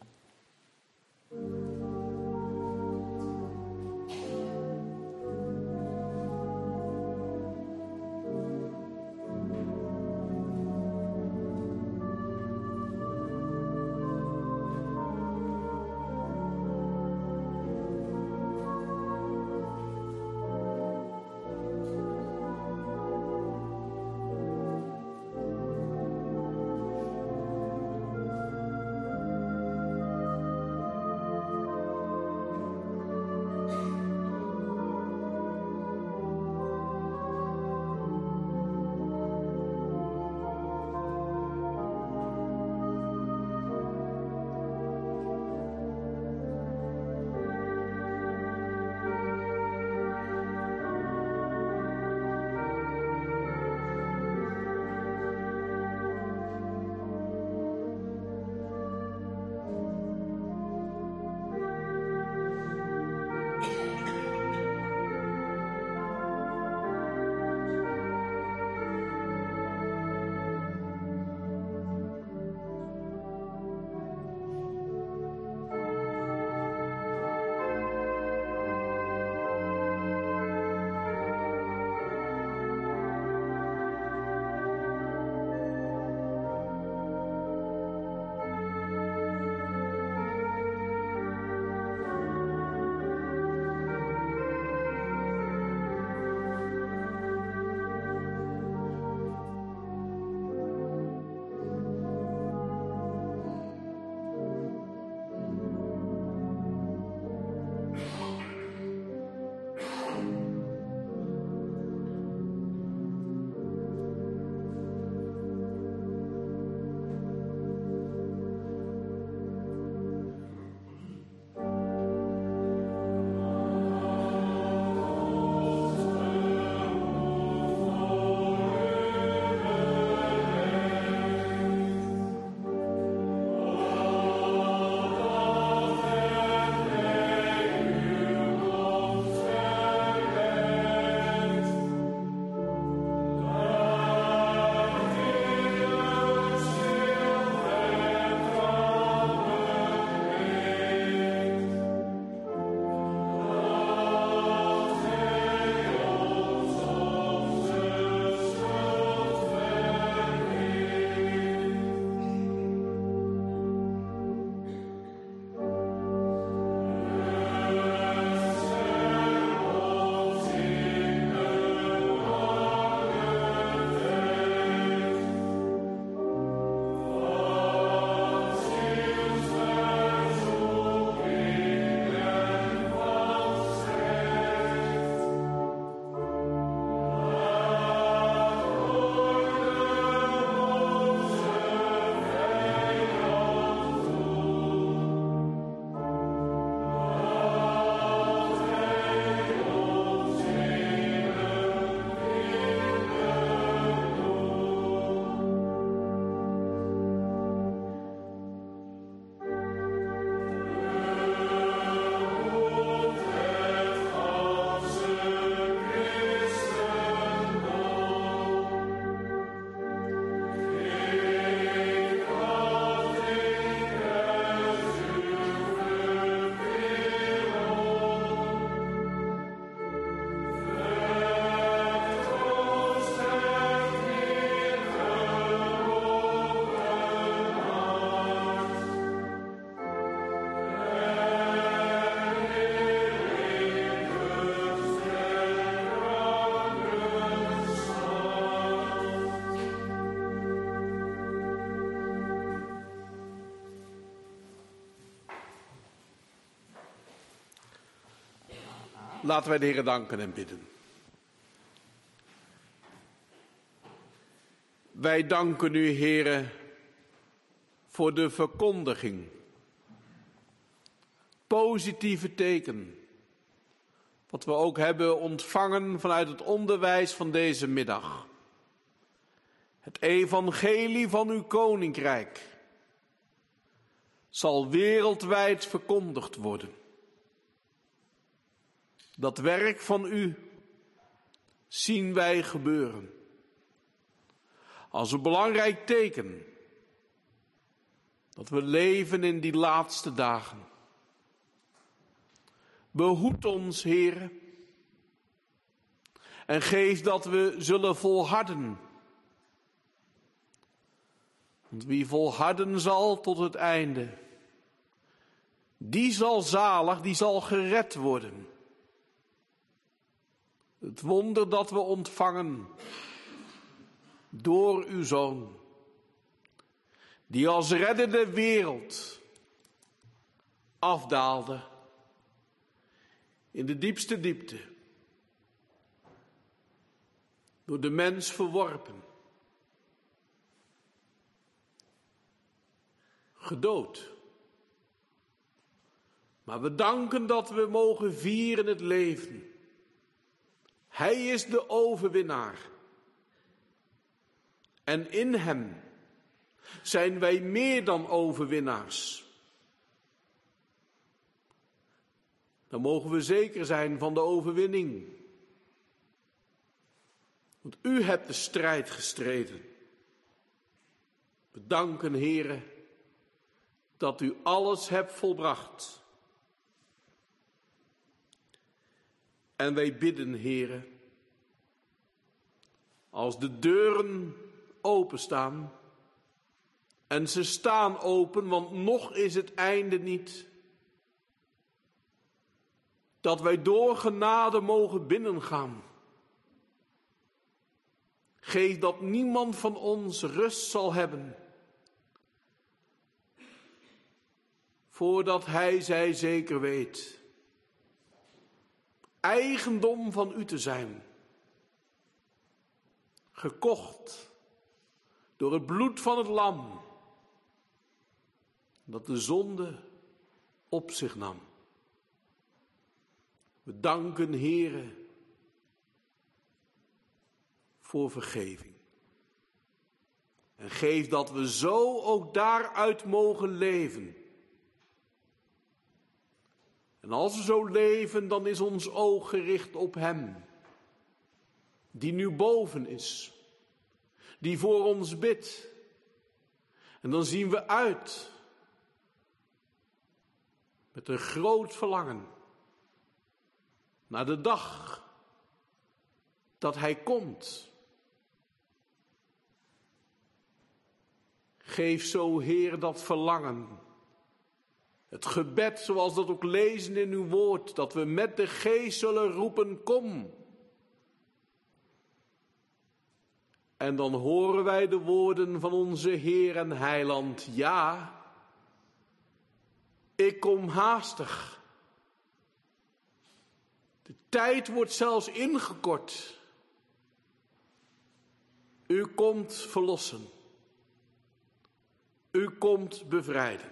Laten wij de Heer danken en bidden. Wij danken u, Heere, voor de verkondiging. Positieve teken wat we ook hebben ontvangen vanuit het onderwijs van deze middag. Het evangelie van uw koninkrijk zal wereldwijd verkondigd worden. Dat werk van u zien wij gebeuren. Als een belangrijk teken dat we leven in die laatste dagen. Behoed ons, Heere, en geef dat we zullen volharden. Want wie volharden zal tot het einde, die zal zalig, die zal gered worden. Het wonder dat we ontvangen door uw Zoon, die als redder der wereld afdaalde in de diepste diepte, door de mens verworpen, gedood. Maar we danken dat we mogen vieren het leven. Hij is de overwinnaar. En in hem zijn wij meer dan overwinnaars. Dan mogen we zeker zijn van de overwinning. Want u hebt de strijd gestreden. We danken, Heere, dat u alles hebt volbracht. En wij bidden, Heere, als de deuren openstaan, en ze staan open, want nog is het einde niet, dat wij door genade mogen binnengaan. Geef dat niemand van ons rust zal hebben, voordat hij zij zeker weet eigendom van u te zijn, gekocht door het bloed van het lam, dat de zonde op zich nam. We danken, Heere, voor vergeving. En geef dat we zo ook daaruit mogen leven. En als we zo leven, dan is ons oog gericht op Hem, die nu boven is, die voor ons bidt. En dan zien we uit met een groot verlangen naar de dag dat Hij komt. Geef zo, Heer, dat verlangen. Het gebed, zoals dat ook lezen in uw woord, dat we met de Geest zullen roepen, kom. En dan horen wij de woorden van onze Heer en Heiland, ja, ik kom haastig. De tijd wordt zelfs ingekort. U komt verlossen. U komt bevrijden.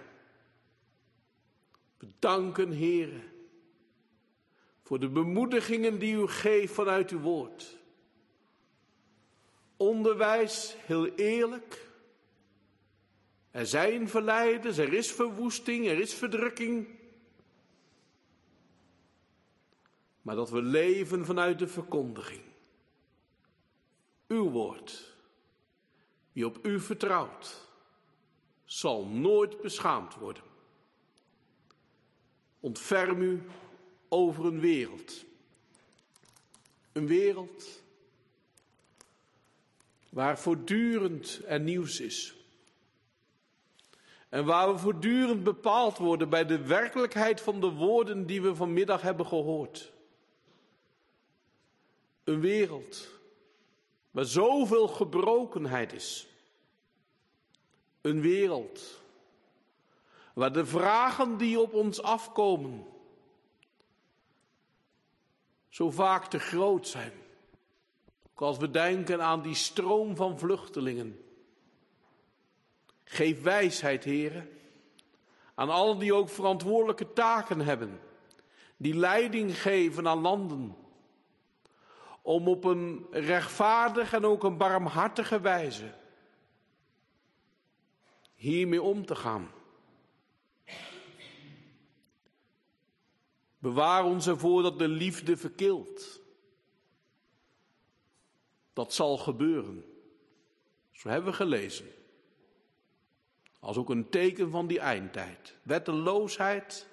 We danken, Heere, voor de bemoedigingen die u geeft vanuit uw woord. Onderwijs, heel eerlijk. Er zijn verleiders, er is verwoesting, er is verdrukking. Maar dat we leven vanuit de verkondiging. Uw woord, wie op u vertrouwt, zal nooit beschaamd worden. Ontferm u over een wereld. Een wereld waar voortdurend er nieuws is. En waar we voortdurend bepaald worden bij de werkelijkheid van de woorden die we vanmiddag hebben gehoord. Een wereld waar zoveel gebrokenheid is. Een wereld waar de vragen die op ons afkomen zo vaak te groot zijn. Ook als we denken aan die stroom van vluchtelingen. Geef wijsheid, Heere, aan allen die ook verantwoordelijke taken hebben. die leiding geven aan landen, om op een rechtvaardige en ook een barmhartige wijze hiermee om te gaan. Bewaar ons ervoor dat de liefde verkilt. Dat zal gebeuren. Zo hebben we gelezen. Als ook een teken van die eindtijd. Wetteloosheid.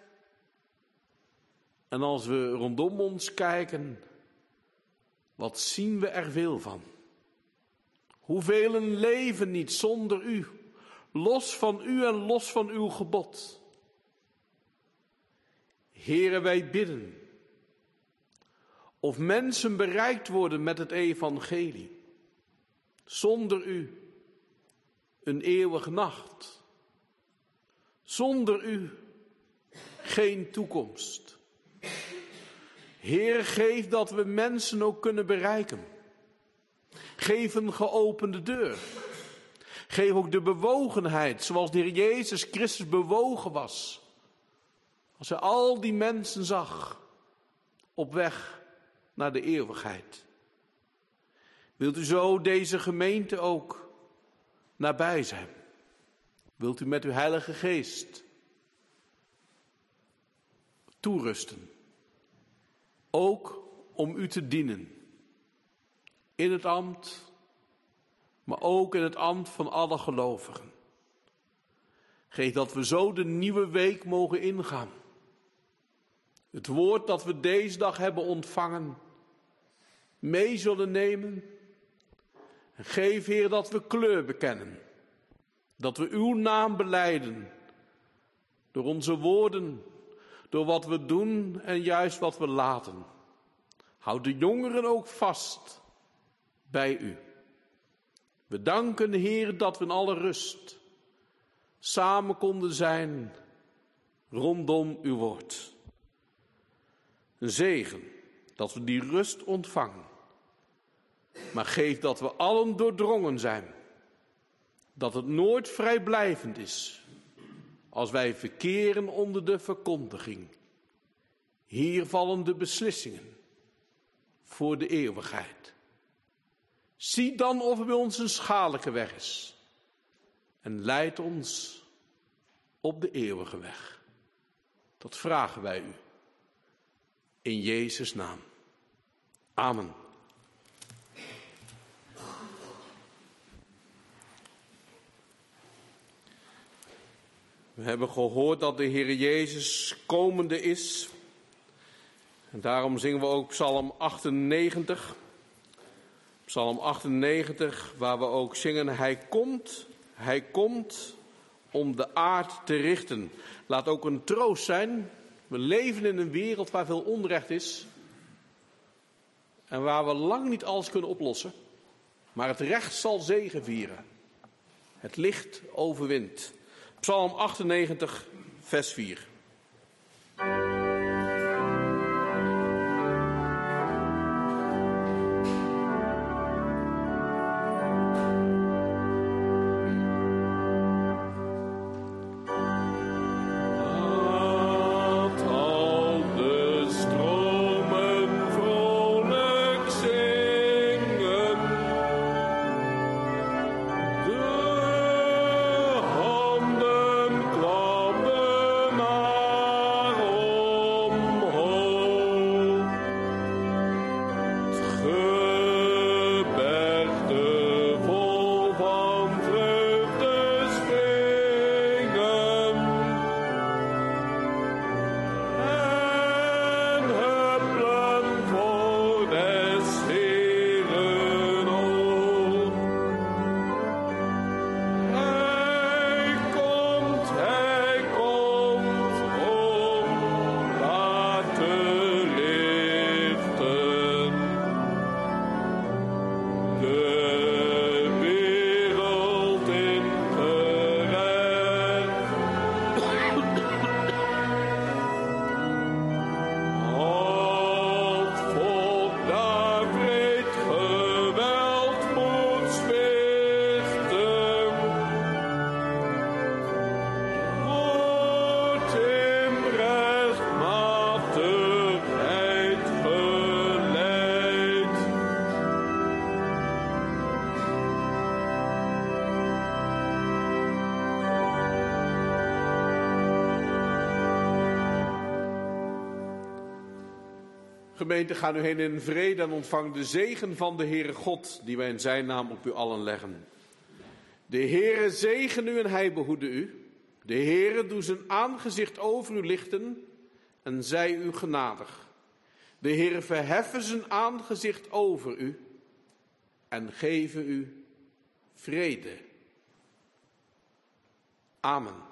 En als we rondom ons kijken, wat zien we er veel van? Hoeveel leven niet zonder u, los van u en los van uw gebod. Heere, wij bidden, of mensen bereikt worden met het evangelie. Zonder u een eeuwige nacht. Zonder u geen toekomst. Heer, geef dat we mensen ook kunnen bereiken. Geef een geopende deur. Geef ook de bewogenheid, zoals de Heer Jezus Christus bewogen was. Als hij al die mensen zag op weg naar de eeuwigheid. Wilt u zo deze gemeente ook nabij zijn? Wilt u met uw Heilige Geest toerusten? Ook om u te dienen. In het ambt, maar ook in het ambt van alle gelovigen. Geef dat we zo de nieuwe week mogen ingaan. Het woord dat we deze dag hebben ontvangen, mee zullen nemen. En geef, Heer, dat we kleur bekennen. Dat we uw naam belijden. Door onze woorden, door wat we doen en juist wat we laten. Houd de jongeren ook vast bij u. We danken, Heer, dat we in alle rust samen konden zijn rondom uw woord. Een zegen dat we die rust ontvangen. Maar geef dat we allen doordrongen zijn. Dat het nooit vrijblijvend is als wij verkeren onder de verkondiging. Hier vallen de beslissingen voor de eeuwigheid. Zie dan of er bij ons een schadelijke weg is. En leid ons op de eeuwige weg. Dat vragen wij u. In Jezus' naam. Amen. We hebben gehoord dat de Heer Jezus komende is. En daarom zingen we ook Psalm 98. Psalm 98, waar we ook zingen: Hij komt om de aard te richten. Laat ook een troost zijn. We leven in een wereld waar veel onrecht is. En waar we lang niet alles kunnen oplossen. Maar het recht zal zegevieren. Het licht overwint. Psalm 98, vers 4.
Handen klappen
Gemeente, ga nu heen in vrede en ontvang de zegen van de Heere God, die wij in zijn naam op u allen leggen. De Heere zegen u en hij behoede u. De Heere doe zijn aangezicht over u lichten en zij u genadig. De Heere verheffen zijn aangezicht over u en geven u vrede. Amen.